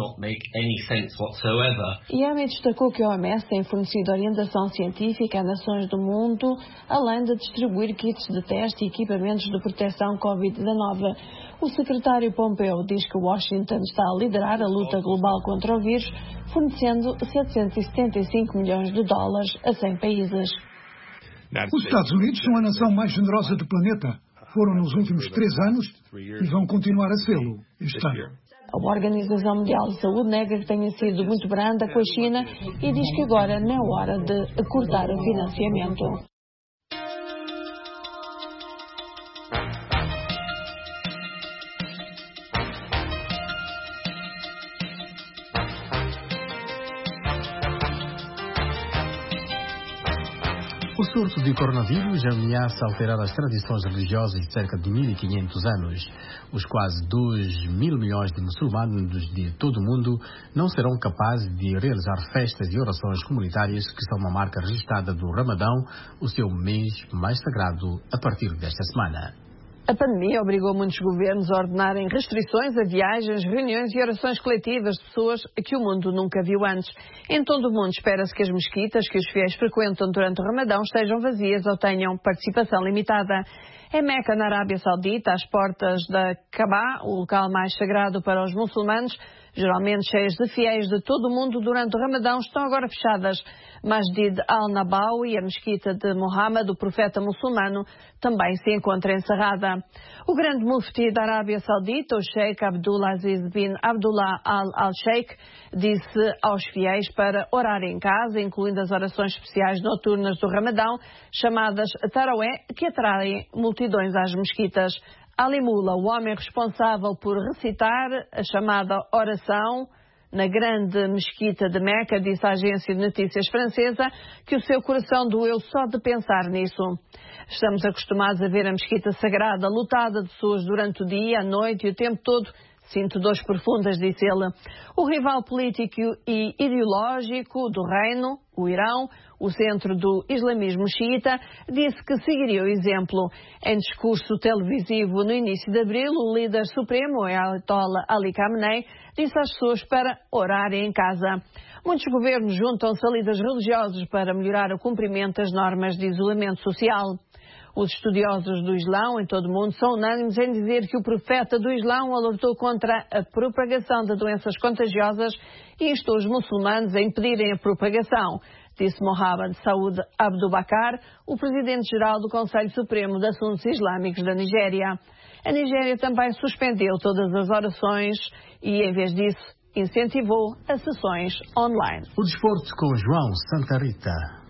Yemi destacou que a O M S tem fornecido orientação científica a nações do mundo, além de distribuir kits de teste e equipamentos de proteção covid dezenove. O secretário Pompeo diz que Washington está a liderar a luta global contra o vírus, fornecendo setecentos e setenta e cinco milhões de dólares a cem países. Os Estados Unidos são a nação mais generosa do planeta. Foram nos últimos três anos e vão continuar a sê-lo este ano. A Organização Mundial de Saúde nega que tenha sido muito branda com a China e diz que agora não é hora de cortar o financiamento. O surto de coronavírus ameaça alterar as tradições religiosas de cerca de mil e quinhentos anos. Os quase dois mil milhões de muçulmanos de todo o mundo não serão capazes de realizar festas e orações comunitárias, que são uma marca registrada do Ramadão, o seu mês mais sagrado, a partir desta semana. A pandemia obrigou muitos governos a ordenarem restrições a viagens, reuniões e orações coletivas de pessoas que o mundo nunca viu antes. Em todo o mundo espera-se que as mesquitas que os fiéis frequentam durante o Ramadão estejam vazias ou tenham participação limitada. Em Meca, na Arábia Saudita, às portas da Kaaba, o local mais sagrado para os muçulmanos, geralmente cheias de fiéis de todo o mundo durante o Ramadão, estão agora fechadas. Masjid al-Nabawi, a mesquita de Muhammad, o profeta muçulmano, também se encontra encerrada. O grande mufti da Arábia Saudita, o Sheikh Abdulaziz bin Abdullah al-Sheikh, disse aos fiéis para orar em casa, incluindo as orações especiais noturnas do Ramadão, chamadas Taraweh, que atraem multidões às mesquitas. Ali Mula, o homem responsável por recitar a chamada oração na grande mesquita de Meca, disse à agência de notícias francesa que o seu coração doeu só de pensar nisso. Estamos acostumados a ver a mesquita sagrada lotada de pessoas durante o dia, a noite e o tempo todo, Sinto dores profundas, disse ele. O rival político e ideológico do reino, o Irão, o centro do islamismo xiita, disse que seguiria o exemplo. Em discurso televisivo no início de abril, o líder supremo, Ayatollah Ali Khamenei, disse às pessoas para orarem em casa. Muitos governos juntam-se a líderes religiosos para melhorar o cumprimento das normas de isolamento social. Os estudiosos do Islão em todo o mundo são unânimes em dizer que o profeta do Islão alertou contra a propagação de doenças contagiosas e instou os muçulmanos a impedirem a propagação, disse Mohamed Saud Abdubakar, o presidente-geral do Conselho Supremo de Assuntos Islâmicos da Nigéria. A Nigéria também suspendeu todas as orações e, em vez disso, incentivou as sessões online. O desporto com João Santa Rita.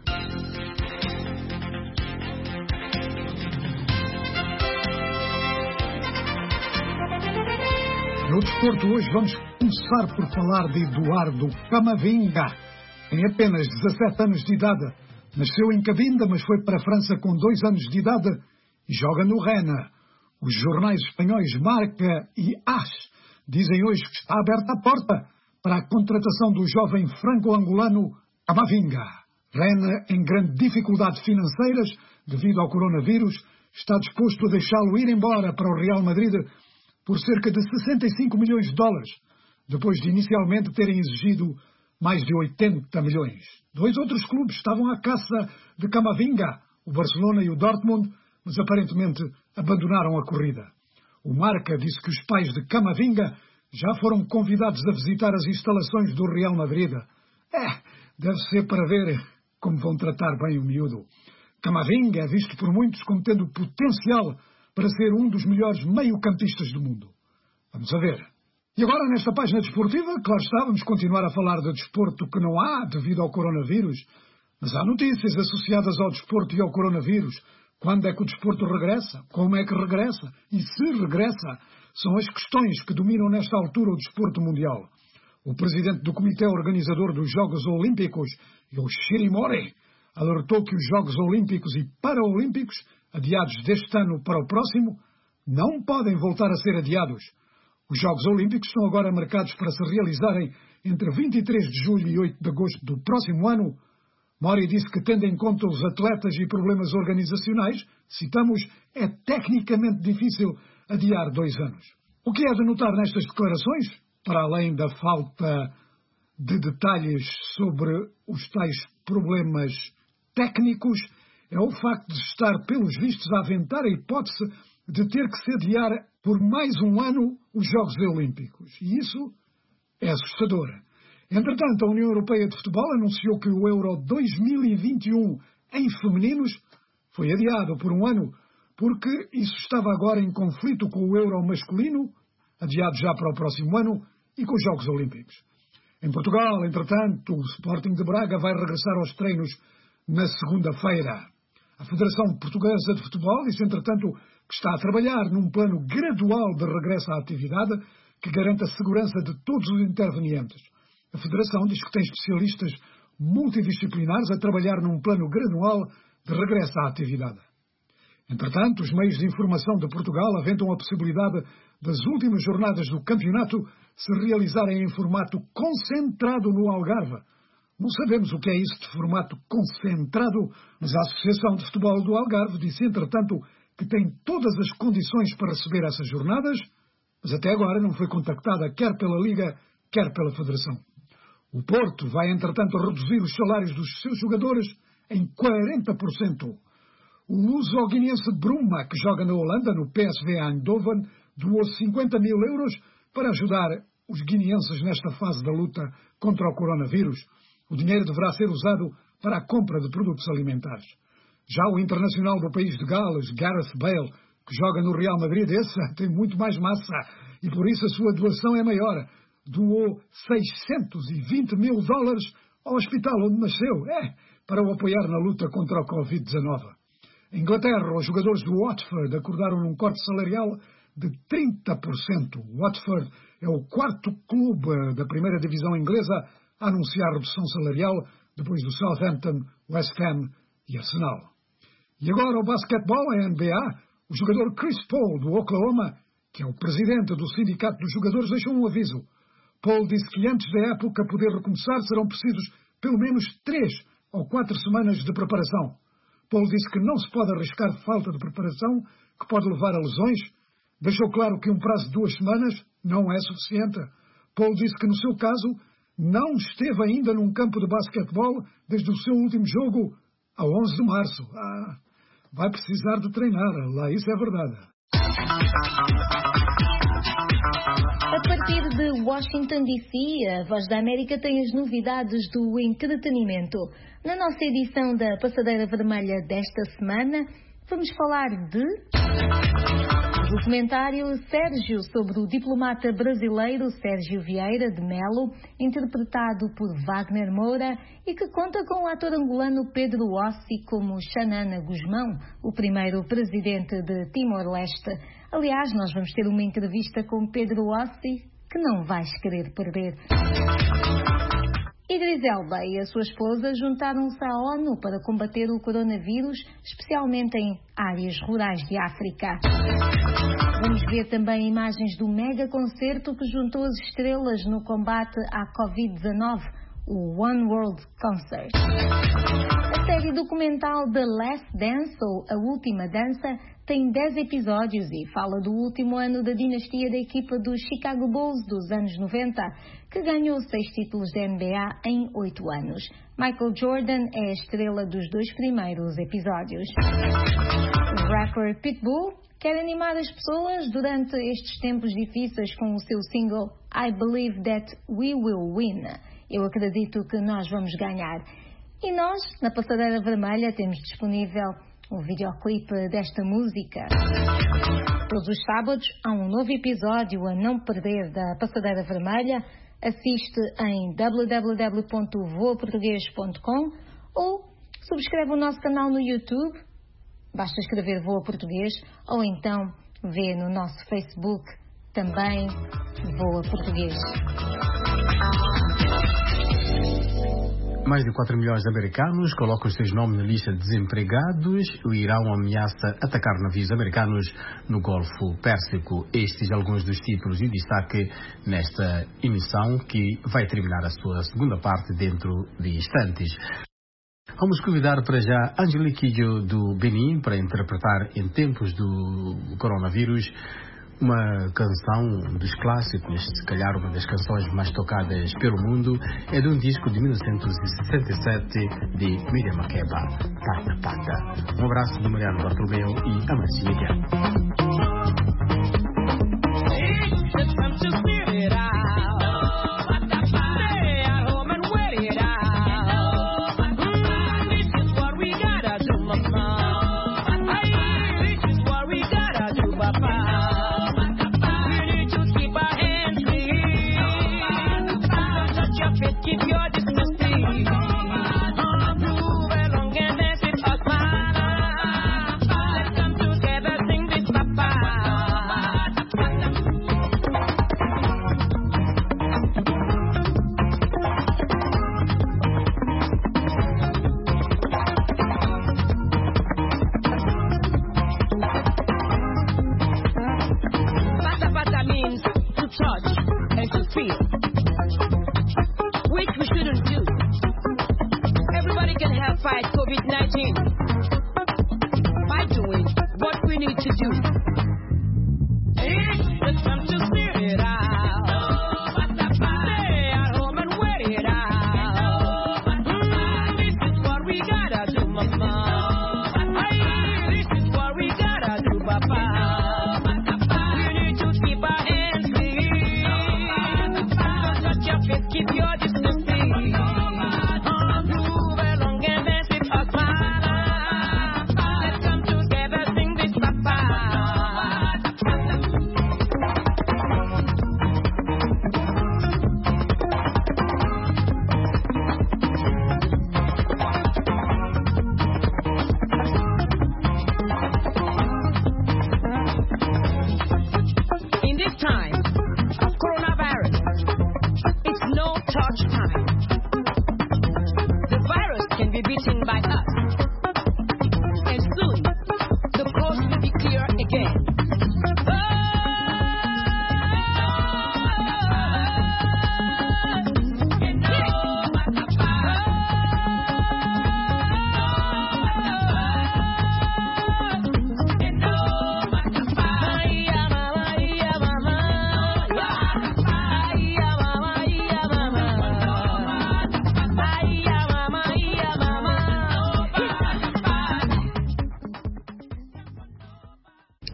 No desporto hoje vamos começar por falar de Eduardo Camavinga. Tem apenas dezassete anos de idade. Nasceu em Cabinda, mas foi para a França com dois anos de idade e joga no Rennes. Os jornais espanhóis Marca e As dizem hoje que está aberta a porta para a contratação do jovem franco-angolano Camavinga. Rennes, em grandes dificuldades financeiras devido ao coronavírus, está disposto a deixá-lo ir embora para o Real Madrid por cerca de sessenta e cinco milhões de dólares, depois de inicialmente terem exigido mais de oitenta milhões. Dois outros clubes estavam à caça de Camavinga, o Barcelona e o Dortmund, mas aparentemente abandonaram a corrida. O Marca disse que os pais de Camavinga já foram convidados a visitar as instalações do Real Madrid. É, deve ser para ver como vão tratar bem o miúdo. Camavinga é visto por muitos como tendo potencial para ser um dos melhores meio-campistas do mundo. Vamos a ver. E agora, nesta página desportiva, claro está, vamos continuar a falar de desporto que não há devido ao coronavírus, mas há notícias associadas ao desporto e ao coronavírus. Quando é que o desporto regressa? Como é que regressa? E se regressa? São as questões que dominam nesta altura o desporto mundial. O presidente do Comitê Organizador dos Jogos Olímpicos, Yoshiri Mori, alertou que os Jogos Olímpicos e Paraolímpicos, adiados deste ano para o próximo, não podem voltar a ser adiados. Os Jogos Olímpicos estão agora marcados para se realizarem entre vinte e três de julho e oito de agosto do próximo ano. Mori disse que, tendo em conta os atletas e problemas organizacionais, citamos, é tecnicamente difícil adiar dois anos. O que é de notar nestas declarações, para além da falta de detalhes sobre os tais problemas técnicos, é o facto de estar, pelos vistos, a aventar a hipótese de ter que se adiar por mais um ano os Jogos Olímpicos. E isso é assustador. Entretanto, a União Europeia de Futebol anunciou que o Euro dois mil e vinte e um em femininos foi adiado por um ano, porque isso estava agora em conflito com o Euro masculino, adiado já para o próximo ano, e com os Jogos Olímpicos. Em Portugal, entretanto, o Sporting de Braga vai regressar aos treinos na segunda-feira. A Federação Portuguesa de Futebol disse, entretanto, que está a trabalhar num plano gradual de regresso à atividade que garanta a segurança de todos os intervenientes. A Federação diz que tem especialistas multidisciplinares a trabalhar num plano gradual de regresso à atividade. Entretanto, os meios de informação de Portugal aventam a possibilidade das últimas jornadas do campeonato se realizarem em formato concentrado no Algarve. Não sabemos o que é isso de formato concentrado, mas a Associação de Futebol do Algarve disse, entretanto, que tem todas as condições para receber essas jornadas, mas até agora não foi contactada quer pela Liga, quer pela Federação. O Porto vai, entretanto, reduzir os salários dos seus jogadores em quarenta por cento. O luso-guineense Bruma, que joga na Holanda, no P S V Eindhoven, doou cinquenta mil euros para ajudar os guineenses nesta fase da luta contra o coronavírus. O dinheiro deverá ser usado para a compra de produtos alimentares. Já o internacional do país de Gales, Gareth Bale, que joga no Real Madrid, esse tem muito mais massa e por isso a sua doação é maior. Doou seiscentos e vinte mil dólares ao hospital onde nasceu, é, para o apoiar na luta contra o covid dezenove. Em Inglaterra, os jogadores do Watford acordaram num corte salarial de trinta por cento. O Watford é o quarto clube da primeira divisão inglesa a anunciar redução salarial depois do Southampton, West Ham e Arsenal. E agora o basquetebol, a N B A, o jogador Chris Paul do Oklahoma que é o presidente do Sindicato dos Jogadores, deixou um aviso. Paul disse que antes da época poder recomeçar serão precisos pelo menos três ou quatro semanas de preparação. Paul disse que não se pode arriscar de falta de preparação, que pode levar a lesões. Deixou claro que um prazo de duas semanas não é suficiente. Paul disse que no seu caso não esteve ainda num campo de basquetebol desde o seu último jogo, a onze de março. Ah, vai precisar de treinar, lá isso é verdade. A partir de Washington, D C, a Voz da América tem as novidades do entretenimento. Na nossa edição da Passadeira Vermelha desta semana, vamos falar de... o documentário Sérgio, sobre o diplomata brasileiro Sérgio Vieira de Melo, interpretado por Wagner Moura, e que conta com o ator angolano Pedro Ossi como Xanana Guzmão, o primeiro presidente de Timor-Leste. Aliás, nós vamos ter uma entrevista com Pedro Ossi que não vais querer perder. Idris Elba e a sua esposa juntaram-se à ONU para combater o coronavírus, especialmente em áreas rurais de África. Vamos ver também imagens do mega concerto que juntou as estrelas no combate à covid dezenove, o One World Concert. A série documental The Last Dance, ou A Última Dança, tem dez episódios e fala do último ano da dinastia da equipa dos Chicago Bulls dos anos noventa, que ganhou seis títulos da N B A em oito anos. Michael Jordan é a estrela dos dois primeiros episódios. O rapper Pitbull quer animar as pessoas durante estes tempos difíceis com o seu single I Believe That We Will Win. Eu acredito que nós vamos ganhar. E nós, na Passadeira Vermelha, temos disponível o videoclipe desta música. Todos os sábados há um novo episódio a não perder da Passadeira Vermelha. Assiste em w w w ponto voa português ponto com ou subscreve o nosso canal no YouTube. Basta escrever Voa Português, ou então vê no nosso Facebook também Voa Português. Mais de quatro milhões de americanos colocam os seus nomes na lista de desempregados. O Irão ameaça atacar navios americanos no Golfo Pérsico. Estes alguns dos títulos e destaque nesta emissão, que vai terminar a sua segunda parte dentro de instantes. Vamos convidar para já Angelique Kidjo do Benin para interpretar, em tempos do coronavírus, uma canção dos clássicos, se calhar uma das canções mais tocadas pelo mundo. É de um disco de mil novecentos e sessenta e sete de Miriam Makeba, Pata Pata. Um abraço do Mariano Bartolomeu e Amanci Miguel.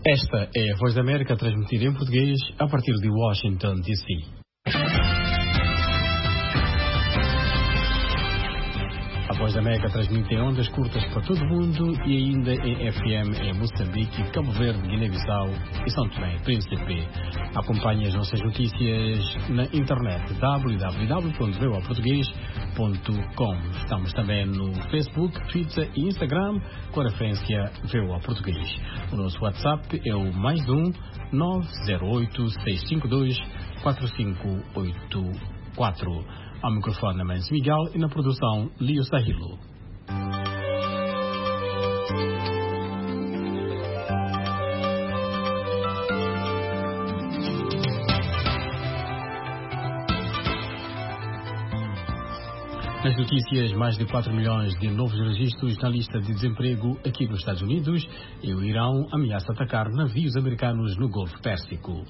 Esta é a Voz da América, transmitida em português a partir de Washington, D C. A Voz da América transmite em ondas curtas para todo o mundo e ainda em F M em Moçambique, Cabo Verde, Guiné-Bissau e São Tomé e Príncipe. Acompanhe as nossas notícias na internet w w w ponto v o a português ponto com. Estamos também no Facebook, Twitter e Instagram com a referência V O A Português. O nosso WhatsApp é o mais um nove zero oito seis cinco dois quatro cinco oito quatro. Ao microfone Mendes Miguel e na produção Lio Sahilo. Nas notícias, mais de quatro milhões de novos registros na lista de desemprego aqui nos Estados Unidos e o Irão ameaça atacar navios americanos no Golfo Pérsico.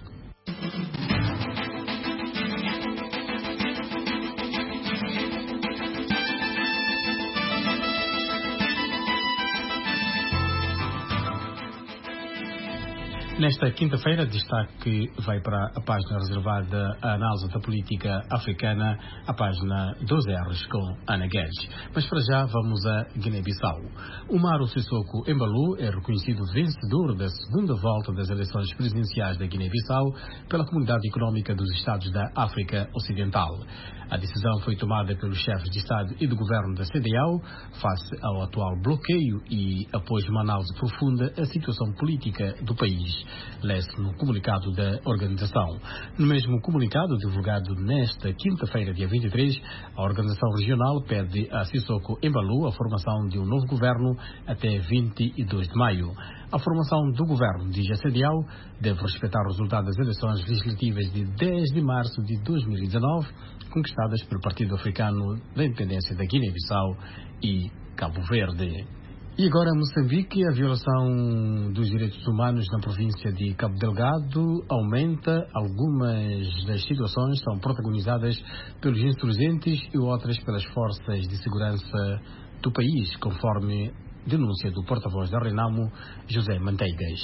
Nesta quinta-feira, destaque vai para a página reservada à análise da política africana, a página dois R's com Ana Guedes. Mas para já vamos a Guiné-Bissau. Umaro Sissoko Embalou é reconhecido vencedor da segunda volta das eleições presidenciais da Guiné-Bissau pela Comunidade Económica dos Estados da África Ocidental. A decisão foi tomada pelos chefes de Estado e de Governo da C D A O face ao atual bloqueio e após uma análise profunda à situação política do país. Lê-se no comunicado da organização. No mesmo comunicado, divulgado nesta quinta-feira, dia vinte e três, a organização regional pede a Sissoko Embalou a formação de um novo governo até vinte e dois de maio. A formação do governo, diz a C D A O, deve respeitar o resultado das eleições legislativas de dez de março de dois mil e dezanove, conquistadas pelo Partido Africano da Independência da Guiné-Bissau e Cabo Verde. E agora, Moçambique, a violação dos direitos humanos na província de Cabo Delgado aumenta. Algumas das situações são protagonizadas pelos insurgentes e outras pelas forças de segurança do país, conforme denúncia do porta-voz da Renamo, José Manteigas.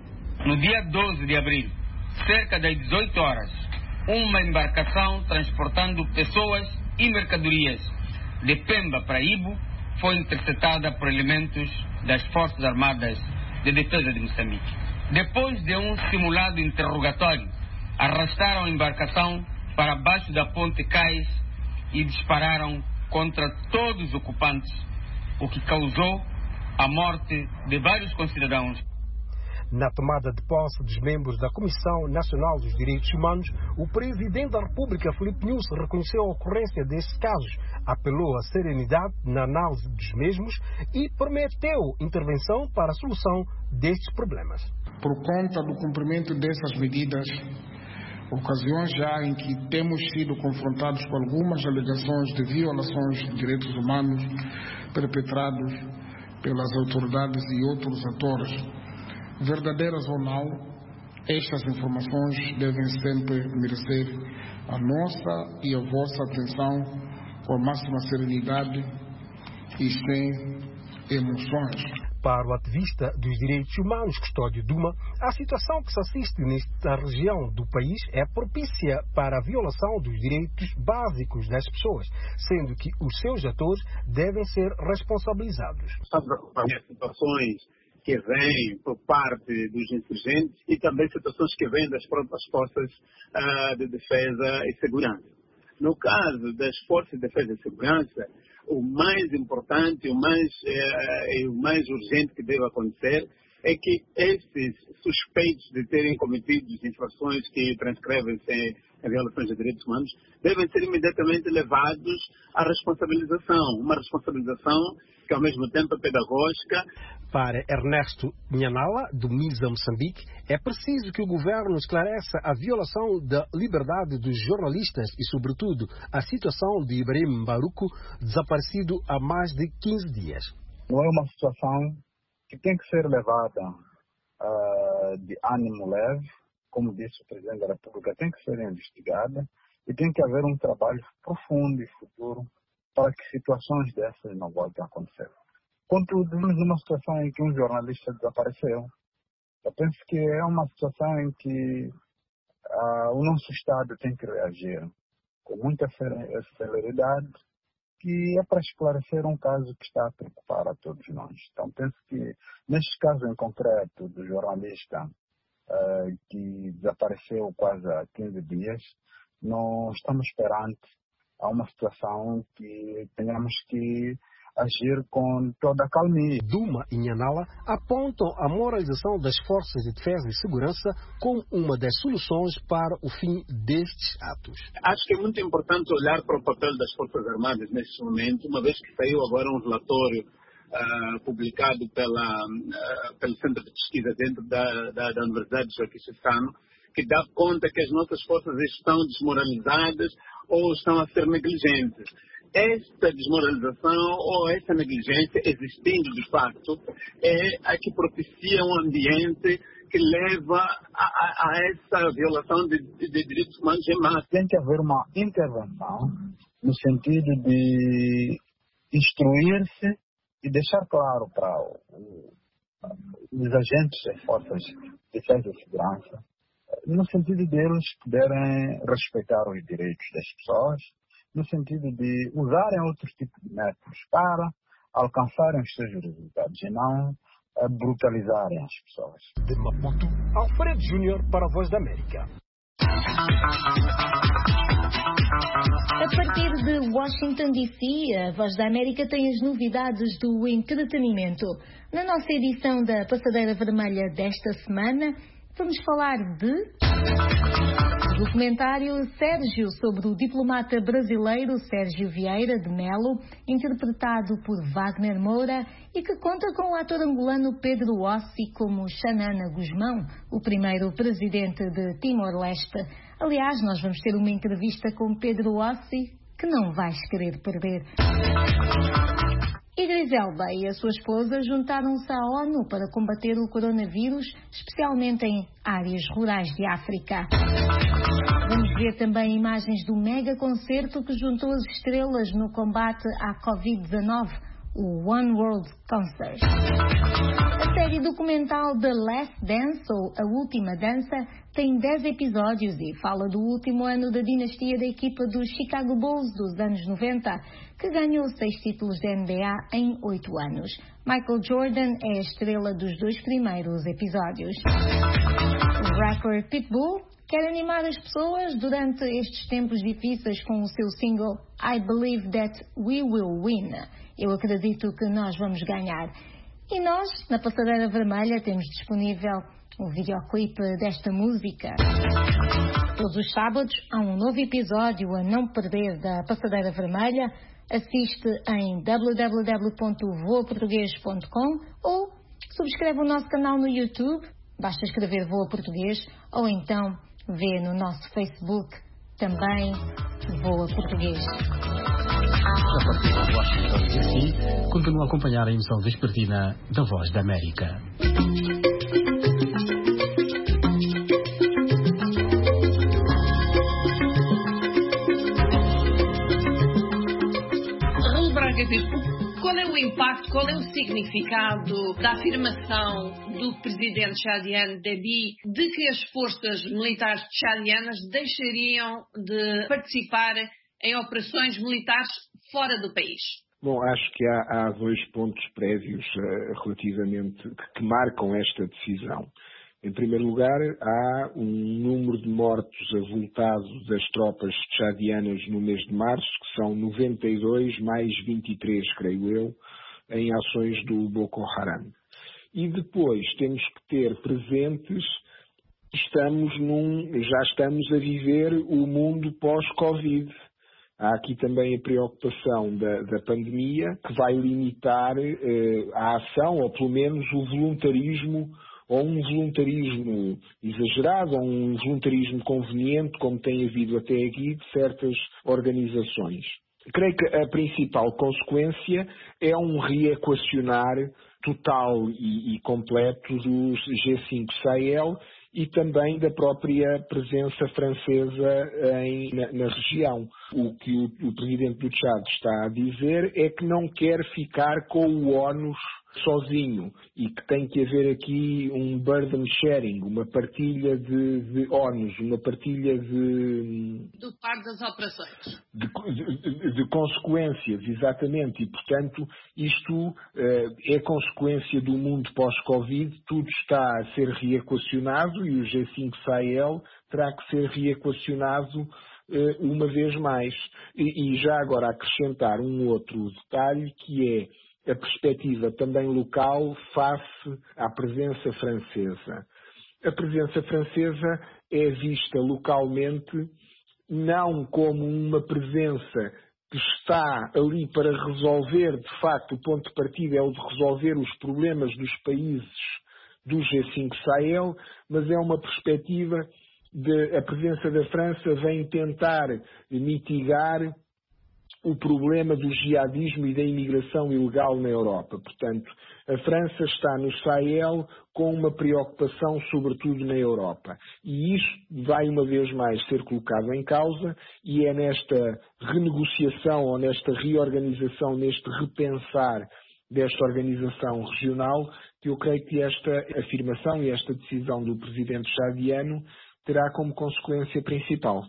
No dia doze de abril, cerca das dezoito horas, uma embarcação transportando pessoas e mercadorias de Pemba para Ibo foi interceptada por elementos das Forças Armadas de Defesa de Moçambique. Depois de um simulado interrogatório, arrastaram a embarcação para baixo da ponte Cais e dispararam contra todos os ocupantes, o que causou a morte de vários concidadãos. Na tomada de posse dos membros da Comissão Nacional dos Direitos Humanos, o Presidente da República, Filipe Nyusi, reconheceu a ocorrência destes casos, apelou à serenidade na análise dos mesmos e prometeu intervenção para a solução destes problemas. Por conta do cumprimento dessas medidas, ocasiões já em que temos sido confrontados com algumas alegações de violações de direitos humanos perpetrados pelas autoridades e outros atores, verdadeiras ou não, estas informações devem sempre merecer a nossa e a vossa atenção com a máxima serenidade e sem emoções. Para o ativista dos direitos humanos, Custódio Duma, a situação que se assiste nesta região do país é propícia para a violação dos direitos básicos das pessoas, sendo que os seus atores devem ser responsabilizados. Estamos a acompanhar situações que vêm por parte dos insurgentes e também situações que vêm das próprias forças uh, de defesa e segurança. No caso das forças de defesa e segurança, o mais importante o mais, uh, e o mais urgente que deve acontecer é que esses suspeitos de terem cometido infrações que transcrevem-se em violações de direitos humanos devem ser imediatamente levados à responsabilização. Uma responsabilização que ao mesmo tempo é pedagógica. Para Ernesto Nhanala, do MISA Moçambique, é preciso que o governo esclareça a violação da liberdade dos jornalistas e, sobretudo, a situação de Ibrahim Baruco, desaparecido há mais de quinze dias. Não é uma situação que tem que ser levada uh, de ânimo leve, como disse o Presidente da República, tem que ser investigada e tem que haver um trabalho profundo e futuro para que situações dessas não voltem a acontecer. Contudo, numa situação em que um jornalista desapareceu, Eu penso que é uma situação em que uh, o nosso Estado tem que reagir com muita celeridade, que é para esclarecer um caso que está a preocupar a todos nós. Então, penso que, neste caso em concreto do jornalista uh, que desapareceu quase há quinze dias, nós estamos perante a uma situação que tenhamos que agir com toda a calmia. Duma e Nhanala apontam a moralização das forças de defesa e segurança como uma das soluções para o fim destes atos. Acho que é muito importante olhar para o papel das Forças Armadas neste momento, uma vez que saiu agora um relatório uh, publicado pela, uh, pelo Centro de Pesquisa dentro da, da, da Universidade de Joaquim Chissano, que dá conta que as nossas forças estão desmoralizadas ou estão a ser negligentes. Esta desmoralização ou esta negligência, existindo de facto, é a que propicia um ambiente que leva a, a, a essa violação de, de, de direitos humanos em massa. Tem que haver uma intervenção no sentido de instruir-se e deixar claro para o, os agentes das forças de defesa e segurança, no sentido de eles poderem respeitar os direitos das pessoas, no sentido de usarem outros tipos de métodos para alcançarem os seus resultados e não brutalizarem as pessoas. De Maputo, Alfredo Júnior para a Voz da América. A partir de Washington, D C, a Voz da América tem as novidades do entretenimento. Na nossa edição da Passadeira Vermelha desta semana, vamos falar de... O documentário Sérgio, sobre o diplomata brasileiro Sérgio Vieira de Melo, interpretado por Wagner Moura, e que conta com o ator angolano Pedro Ossi como Xanana Guzmão, o primeiro presidente de Timor-Leste. Aliás, nós vamos ter uma entrevista com Pedro Ossi que não vais querer perder. Idris Elba e a sua esposa juntaram-se à ONU para combater o coronavírus, especialmente em áreas rurais de África. Vamos ver também imagens do mega concerto que juntou as estrelas no combate à covid dezanove, o One World Concert. A série documental The Last Dance, ou A Última Dança, tem dez episódios e fala do último ano da dinastia da equipa dos Chicago Bulls dos anos noventa, que ganhou seis títulos da N B A em oito anos. Michael Jordan é a estrela dos dois primeiros episódios. O rapper Pitbull quer animar as pessoas durante estes tempos difíceis com o seu single I Believe That We Will Win. Eu acredito que nós vamos ganhar. E nós, na Passadeira Vermelha, temos disponível o videoclipe desta música. Todos os sábados há um novo episódio a não perder da Passadeira Vermelha. Assiste em w w w ponto voa português ponto com ou subscreve o nosso canal no YouTube, basta escrever Voa Português, ou então vê no nosso Facebook, também Voa Português. A partir de Washington, D C, continua a acompanhar a emissão vespertina da Voz da América. Qual é o impacto, qual é o significado da afirmação do presidente tchadiano Déby de que as forças militares tchadianas deixariam de participar em operações militares fora do país? Bom, acho que há, há dois pontos prévios uh, relativamente que, que marcam esta decisão. Em primeiro lugar, há um número de mortos avultado das tropas tchadianas no mês de março, que são noventa e dois mais vinte e três, creio eu, em ações do Boko Haram. E depois temos que ter presentes, estamos num, já estamos a viver o mundo pós-Covid. Há aqui também a preocupação da, da pandemia, que vai limitar eh, a ação, ou pelo menos o voluntarismo, ou um voluntarismo exagerado, ou um voluntarismo conveniente, como tem havido até aqui de certas organizações. Creio que a principal consequência é um reequacionar total e, e completo dos G cinco Sahel e também da própria presença francesa em, na, na região. O que o, o presidente do Tchad está a dizer é que não quer ficar com o ónus sozinho e que tem que haver aqui um burden sharing, uma partilha de, de ónus, uma partilha de... Do par das operações. De, de, de consequências, exatamente. E, portanto, isto uh, é consequência do mundo pós-Covid, tudo está a ser reequacionado e o G cinco Sahel terá que ser reequacionado uh, uma vez mais. E, e já agora acrescentar um outro detalhe que é a perspectiva também local face à presença francesa. A presença francesa é vista localmente não como uma presença que está ali para resolver, de facto, o ponto de partida é o de resolver os problemas dos países do G cinco Sahel, mas é uma perspectiva de a presença da França vem tentar mitigar o problema do jihadismo e da imigração ilegal na Europa. Portanto, a França está no Sahel com uma preocupação sobretudo na Europa. E isto vai uma vez mais ser colocado em causa e é nesta renegociação ou nesta reorganização, neste repensar desta organização regional que eu creio que esta afirmação e esta decisão do presidente chadiano terá como consequência principal.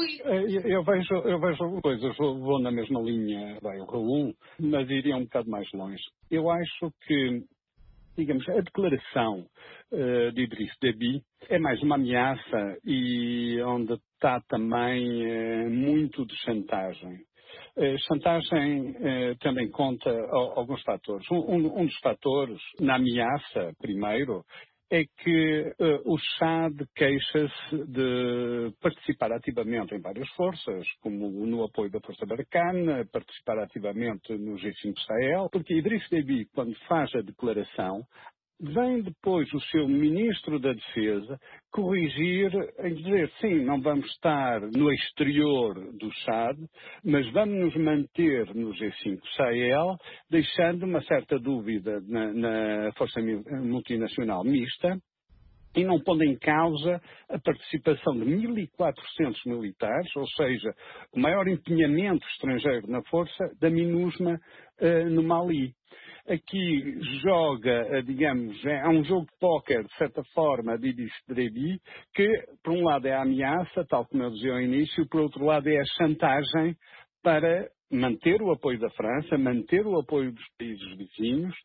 Eu vejo, eu vejo coisas, vou na mesma linha, vai o Raul, mas iria um bocado mais longe. Eu acho que, digamos, a declaração uh, de Idriss Déby é mais uma ameaça e onde está também uh, muito de chantagem. Uh, chantagem uh, também conta uh, alguns fatores. Um, um, um dos fatores na ameaça, primeiro, é que uh, o Chad queixa-se de participar ativamente em várias forças, como no apoio da Força Barkhane, participar ativamente no G cinco Sahel, porque Idriss Déby, quando faz a declaração, vem depois o seu Ministro da Defesa corrigir em dizer, sim, não vamos estar no exterior do Chad, mas vamos nos manter no G cinco Sahel, deixando uma certa dúvida na, na Força Multinacional Mista, e não pondo em causa a participação de mil e quatrocentos militares, ou seja, o maior empenhamento estrangeiro na força da MINUSMA uh, no Mali. Aqui joga, digamos, é um jogo de póquer, de certa forma, de Idriss Déby, que, por um lado, é a ameaça, tal como eu dizia ao início, por outro lado, é a chantagem para manter o apoio da França, manter o apoio dos países vizinhos,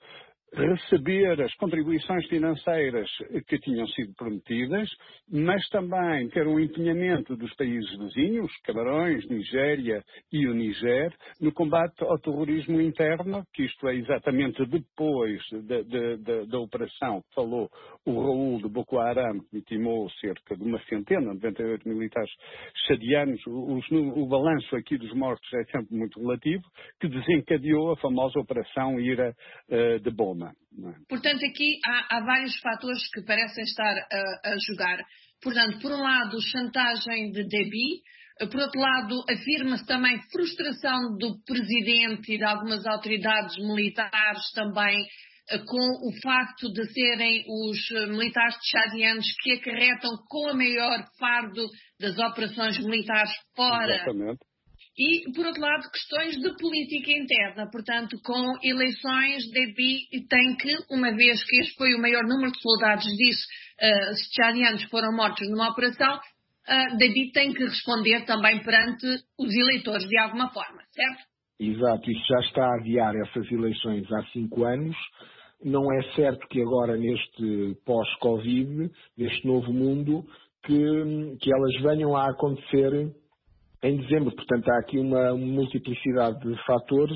receber as contribuições financeiras que tinham sido prometidas, mas também ter um empenhamento dos países vizinhos, Camarões, Nigéria e o Niger, no combate ao terrorismo interno, que isto é exatamente depois da, da, da, da operação que falou o Raul de Boko Haram, que vitimou cerca de uma centena, noventa e oito militares chadianos. O, o, o balanço aqui dos mortos é sempre muito relativo, que desencadeou a famosa operação Ira uh, de Boma. Portanto, aqui há, há vários fatores que parecem estar a, a jogar. Portanto, por um lado, chantagem de Déby, por outro lado, afirma-se também frustração do presidente e de algumas autoridades militares também com o facto de serem os militares tchadianos que acarretam com a maior fardo das operações militares fora. Exatamente. E, por outro lado, questões de política interna. Portanto, com eleições, Déby tem que, uma vez que este foi o maior número de soldados, diz, uh, tchadianos foram mortos numa operação, uh, Déby tem que responder também perante os eleitores, de alguma forma, certo? Exato, isso já está a adiar essas eleições há cinco anos. Não é certo que agora, neste pós-Covid, neste novo mundo, que, que elas venham a acontecer em dezembro. Portanto, há aqui uma multiplicidade de fatores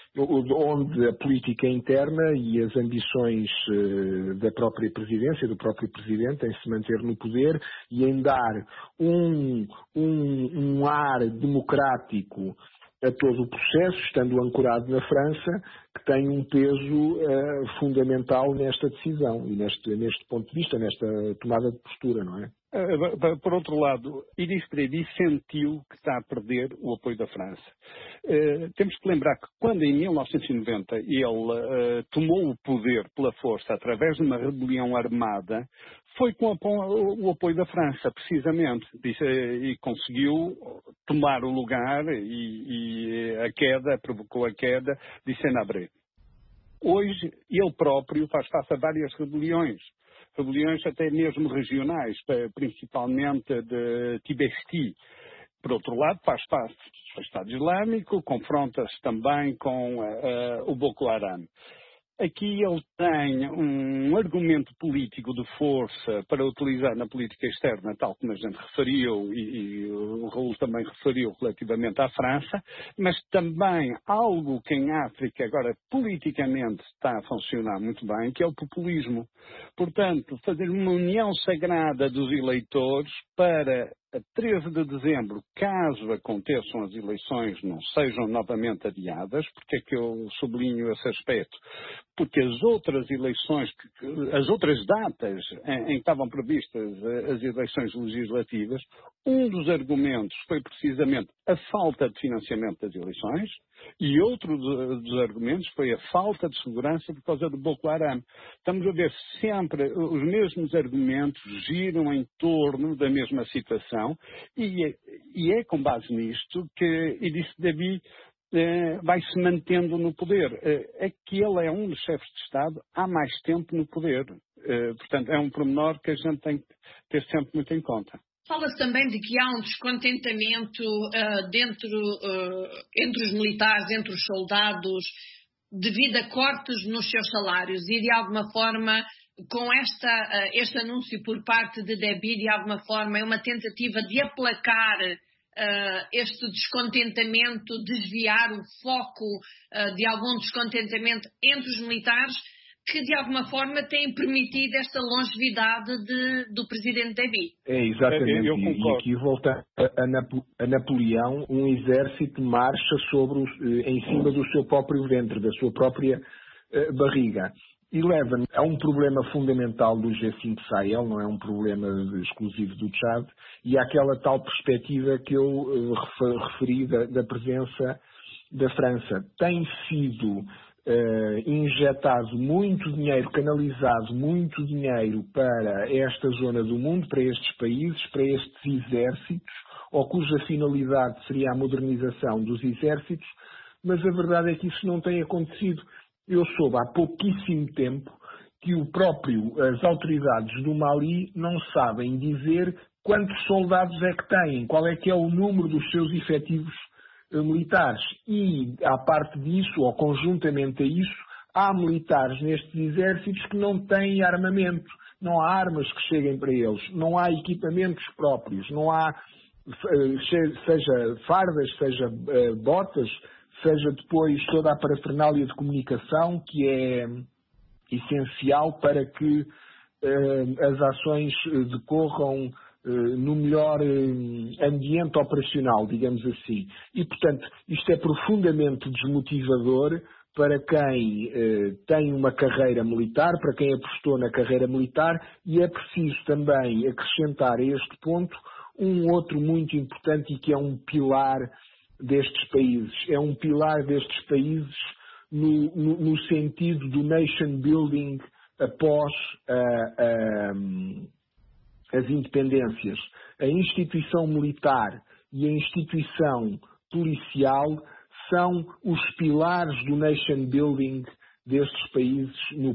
onde a política interna e as ambições da própria presidência, do próprio presidente, em se manter no poder e em dar um, um, um ar democrático a todo o processo, estando ancorado na França, que tem um peso uh, fundamental nesta decisão e neste, neste ponto de vista, nesta tomada de postura, não é? Por outro lado, Idriss Déby sentiu que está a perder o apoio da França. Uh, temos que lembrar que quando em mil novecentos e noventa ele uh, tomou o poder pela força através de uma rebelião armada, foi com o apoio da França, precisamente, e conseguiu tomar o lugar e, e a queda, provocou a queda de Sénabré. Hoje, ele próprio faz face a várias rebeliões, rebeliões até mesmo regionais, principalmente de Tibesti. Por outro lado, faz face ao Estado Islâmico, confronta-se também com uh, o Boko Haram. Aqui ele tem um argumento político de força para utilizar na política externa, tal como a gente referiu e, e o Raul também referiu relativamente à França, mas também algo que em África agora politicamente está a funcionar muito bem, que é o populismo. Portanto, fazer uma união sagrada dos eleitores para a treze de dezembro, caso aconteçam as eleições, não sejam novamente adiadas. Porque é que eu sublinho esse aspecto? Porque as outras eleições, as outras datas em que estavam previstas as eleições legislativas, um dos argumentos foi precisamente a falta de financiamento das eleições e outro dos argumentos foi a falta de segurança por causa do Boko Haram. Estamos a ver sempre os mesmos argumentos giram em torno da mesma situação e é, e é com base nisto que Idriss Déby Eh, vai se mantendo no poder. Eh, é que ele é um dos chefes de Estado há mais tempo no poder. Eh, portanto, é um pormenor que a gente tem que ter sempre muito em conta. Fala-se também de que há um descontentamento uh, dentro, uh, entre os militares, entre os soldados, devido a cortes nos seus salários e, de alguma forma, com esta, uh, este anúncio por parte de Déby, de alguma forma, é uma tentativa de aplacar Uh, este descontentamento, desviar o foco uh, de algum descontentamento entre os militares que de alguma forma têm permitido esta longevidade de, do presidente Déby. É, exatamente. Eu, eu e aqui volta a, a, Napo, a Napoleão, um exército marcha sobre os, em cima do seu próprio ventre, da sua própria uh, barriga. E leva-me a um problema fundamental do G cinco Sahel, não é um problema exclusivo do Tchad, e àquela tal perspectiva que eu uh, referi da, da presença da França. Tem sido uh, injetado muito dinheiro, canalizado muito dinheiro para esta zona do mundo, para estes países, para estes exércitos, ou cuja finalidade seria a modernização dos exércitos, mas a verdade é que isso não tem acontecido. Eu soube há pouquíssimo tempo que o próprio, as autoridades do Mali não sabem dizer quantos soldados é que têm, qual é que é o número dos seus efetivos uh, militares. E, à parte disso, ou conjuntamente a isso, há militares nestes exércitos que não têm armamento, não há armas que cheguem para eles, não há equipamentos próprios, não há, uh, seja fardas, seja uh, botas, seja depois toda a parafernália de comunicação que é essencial para que uh, as ações decorram uh, no melhor uh, ambiente operacional, digamos assim. E, portanto, isto é profundamente desmotivador para quem uh, tem uma carreira militar, para quem apostou na carreira militar, e é preciso também acrescentar a este ponto um outro muito importante e que é um pilar destes países. É um pilar destes países no, no, no sentido do nation building após uh, um, as independências. A instituição militar e a instituição policial são os pilares do nation building destes países no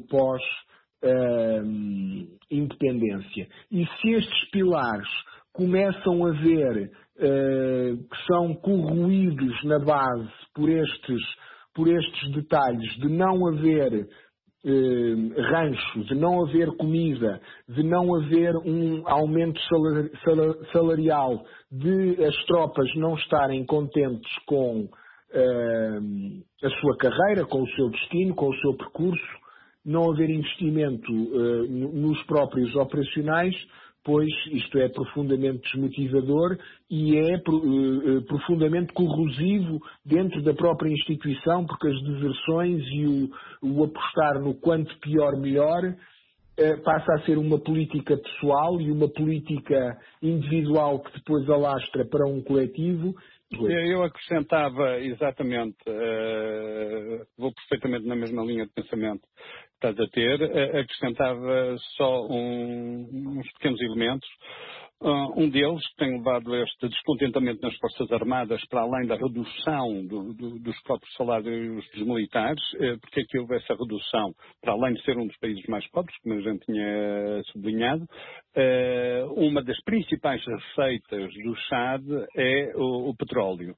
pós-independência. Uh, e se estes pilares começam a ver Uh, que são corroídos na base por estes, por estes detalhes de não haver uh, rancho, de não haver comida, de não haver um aumento salar, salar, salarial, de as tropas não estarem contentes com uh, a sua carreira, com o seu destino, com o seu percurso, não haver investimento uh, nos próprios operacionais, pois isto é profundamente desmotivador e é uh, profundamente corrosivo dentro da própria instituição, porque as deserções e o, o apostar no quanto pior melhor uh, passa a ser uma política pessoal e uma política individual que depois alastra para um coletivo. Eu acrescentava exatamente, uh, vou perfeitamente na mesma linha de pensamento que estás a ter, uh, acrescentava só um, uns pequenos elementos. Um deles tem levado este descontentamento nas Forças Armadas para além da redução do, do, dos próprios salários dos militares. Porque é que houve essa redução? Para além de ser um dos países mais pobres, como a gente tinha sublinhado, uma das principais receitas do Chad é o, o petróleo.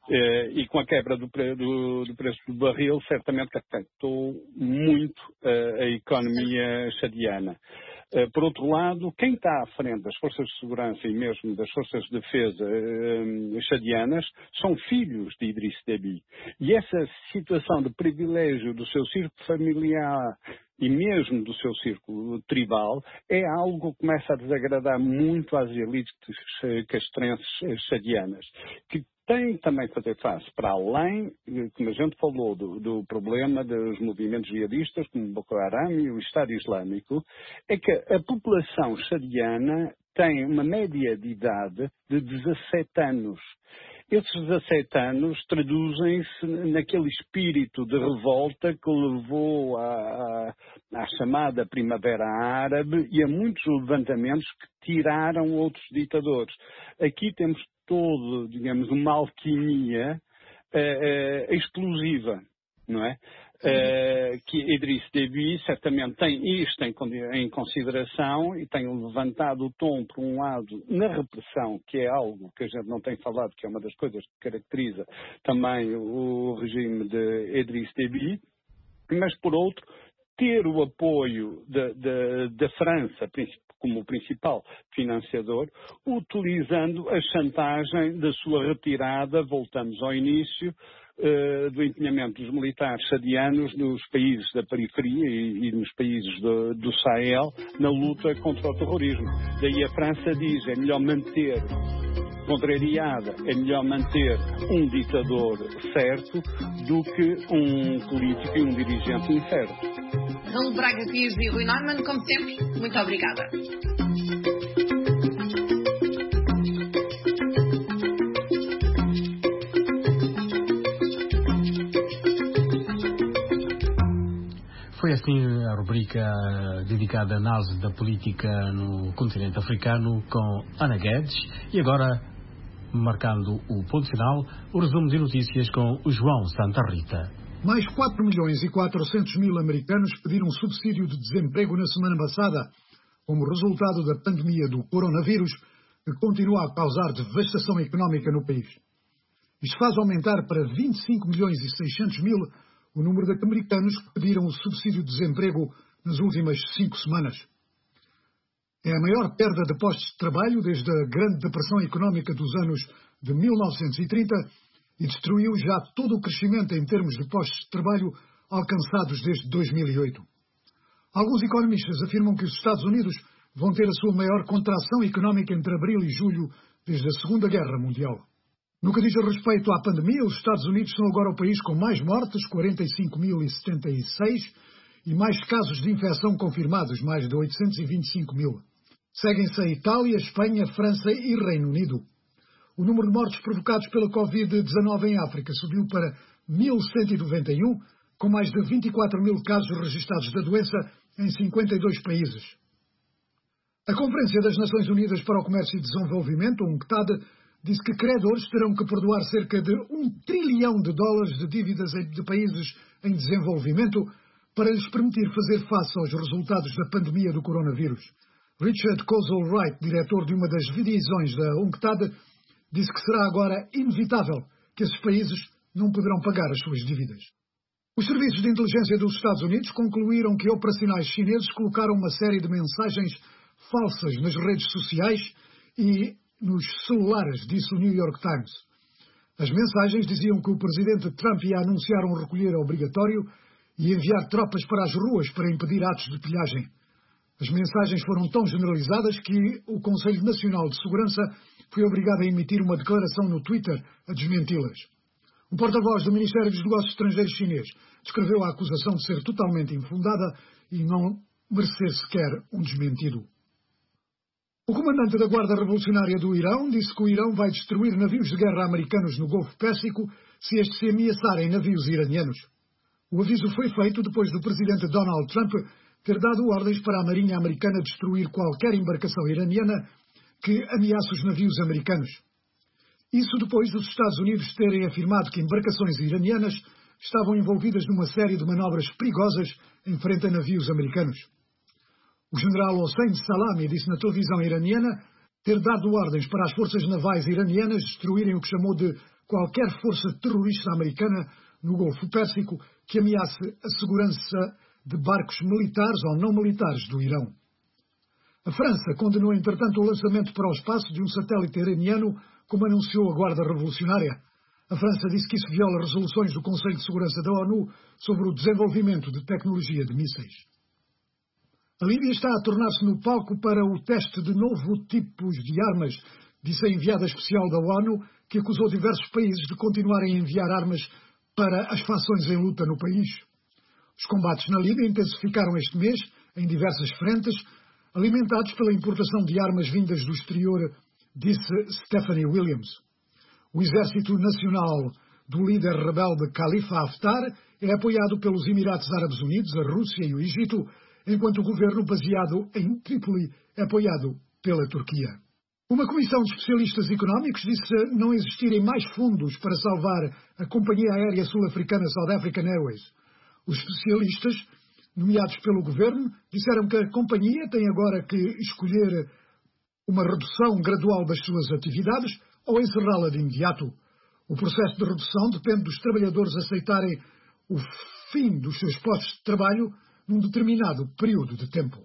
E com a quebra do, do, do preço do barril, certamente afetou muito a economia chadiana. Por outro lado, quem está à frente das forças de segurança e mesmo das forças de defesa eh, chadianas são filhos de Idriss Déby. E essa situação de privilégio do seu círculo familiar e mesmo do seu círculo tribal é algo que começa a desagradar muito às elites castrenses chadianas, que tem também que fazer face, para além, como a gente falou, do, do problema dos movimentos jihadistas, como Boko Haram e o Estado Islâmico, é que a população chadiana tem uma média de idade de dezassete anos. Esses dezassete anos traduzem-se naquele espírito de revolta que levou à, à chamada Primavera Árabe e a muitos levantamentos que tiraram outros ditadores. Aqui temos todo, digamos, uma alquimia uh, uh, explosiva, não é? Uh, que Idriss Déby certamente tem isto em, em consideração e tem levantado o tom, por um lado, na repressão, que é algo que a gente não tem falado, que é uma das coisas que caracteriza também o regime de Idriss Déby, mas, por outro, ter o apoio da, da, da França, como principal financiador, utilizando a chantagem da sua retirada, voltamos ao início, uh, do empenhamento dos militares chadianos nos países da periferia e, e nos países do, do Sahel na luta contra o terrorismo. Daí a França diz, é melhor manter contrariada, é melhor manter um ditador certo do que um político e um dirigente incerto. Raul Braga Pires e Rui Norman, como sempre, muito obrigada. Foi assim a rubrica dedicada à análise da política no continente africano com Ana Guedes. E agora, marcando o ponto final, o resumo de notícias com o João Santa Rita. Mais quatro milhões e quatrocentos mil americanos pediram subsídio de desemprego na semana passada, como resultado da pandemia do coronavírus, que continua a causar devastação económica no país. Isto faz aumentar para vinte e cinco milhões e seiscentos mil o número de americanos que pediram o subsídio de desemprego nas últimas cinco semanas. É a maior perda de postos de trabalho desde a Grande Depressão Económica dos anos de mil novecentos e trinta e destruiu já todo o crescimento em termos de postos de trabalho alcançados desde dois mil e oito. Alguns economistas afirmam que os Estados Unidos vão ter a sua maior contração económica entre abril e julho desde a Segunda Guerra Mundial. No que diz respeito à pandemia, os Estados Unidos são agora o país com mais mortes, quarenta e cinco mil e setenta e seis, e mais casos de infecção confirmados, mais de oitocentos e vinte e cinco mil. Seguem-se a Itália, Espanha, França e Reino Unido. O número de mortes provocados pela covid dezenove em África subiu para mil cento e noventa e um, com mais de vinte e quatro mil casos registados da doença em cinquenta e dois países. A Conferência das Nações Unidas para o Comércio e Desenvolvimento, U N C T A D, disse que credores terão que perdoar cerca de um trilhão de dólares de dívidas de países em desenvolvimento para lhes permitir fazer face aos resultados da pandemia do coronavírus. Richard Kozol-Wright, diretor de uma das divisões da U N C T A D, disse que será agora inevitável que esses países não poderão pagar as suas dívidas. Os serviços de inteligência dos Estados Unidos concluíram que operacionais chineses colocaram uma série de mensagens falsas nas redes sociais e nos celulares, disse o New York Times. As mensagens diziam que o presidente Trump ia anunciar um recolher obrigatório e enviar tropas para as ruas para impedir atos de pilhagem. As mensagens foram tão generalizadas que o Conselho Nacional de Segurança foi obrigado a emitir uma declaração no Twitter a desmenti-las. Um porta-voz do Ministério dos Negócios Estrangeiros chinês descreveu a acusação de ser totalmente infundada e não merecer sequer um desmentido. O comandante da Guarda Revolucionária do Irão disse que o Irão vai destruir navios de guerra americanos no Golfo Pérsico se estes se ameaçarem navios iranianos. O aviso foi feito depois do presidente Donald Trump ter dado ordens para a Marinha Americana destruir qualquer embarcação iraniana que ameaça os navios americanos. Isso depois dos Estados Unidos terem afirmado que embarcações iranianas estavam envolvidas numa série de manobras perigosas em frente a navios americanos. O general Hossein Salami disse na televisão iraniana ter dado ordens para as forças navais iranianas destruírem o que chamou de qualquer força terrorista americana no Golfo Pérsico que ameace a segurança de barcos militares ou não militares do Irão. A França condenou, entretanto, o lançamento para o espaço de um satélite iraniano, como anunciou a Guarda Revolucionária. A França disse que isso viola resoluções do Conselho de Segurança da ONU sobre o desenvolvimento de tecnologia de mísseis. A Líbia está a tornar-se no palco para o teste de novos tipos de armas, disse a enviada especial da ONU, que acusou diversos países de continuarem a enviar armas para as fações em luta no país. Os combates na Líbia intensificaram este mês, em diversas frentes, alimentados pela importação de armas vindas do exterior, disse Stephanie Williams. O Exército Nacional do líder rebelde Khalifa Haftar é apoiado pelos Emirados Árabes Unidos, a Rússia e o Egito, enquanto o governo baseado em Trípoli é apoiado pela Turquia. Uma comissão de especialistas económicos disse não existirem mais fundos para salvar a companhia aérea sul-africana South African Airways. Os especialistas, nomeados pelo governo, disseram que a companhia tem agora que escolher uma redução gradual das suas atividades ou encerrá-la de imediato. O processo de redução depende dos trabalhadores aceitarem o fim dos seus postos de trabalho num determinado período de tempo.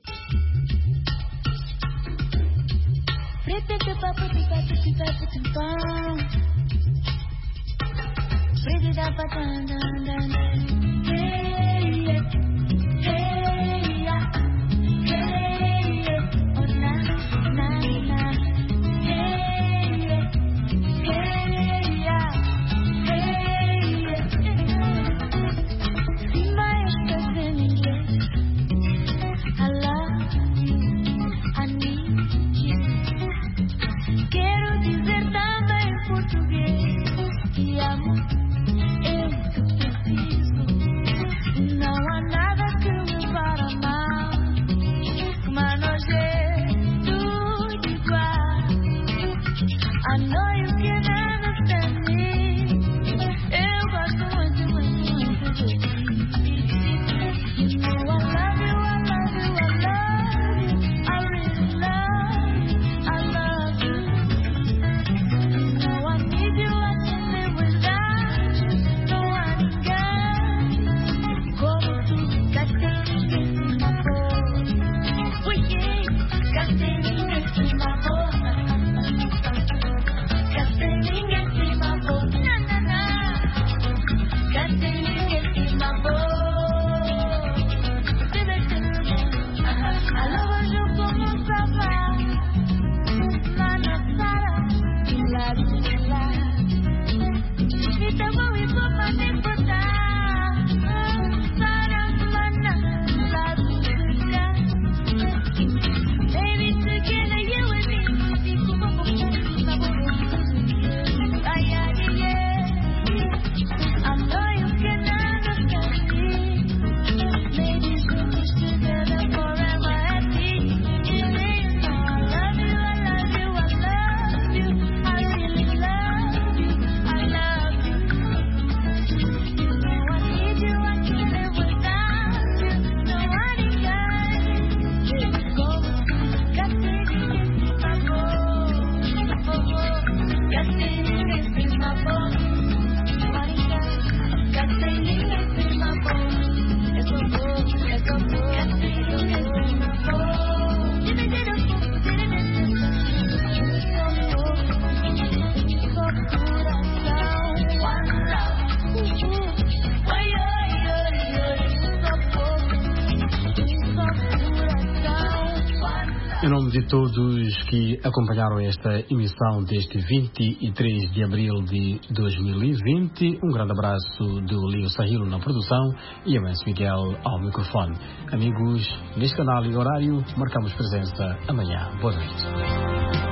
Em nome de todos que acompanharam esta emissão deste vinte e três de abril de dois mil e vinte, um grande abraço do Leo Sahilo na produção e Emerson Miguel ao microfone. Amigos, neste canal e horário, marcamos presença amanhã. Boa noite.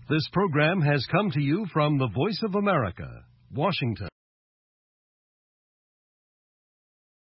This program has come to you from the Voice of America, Washington.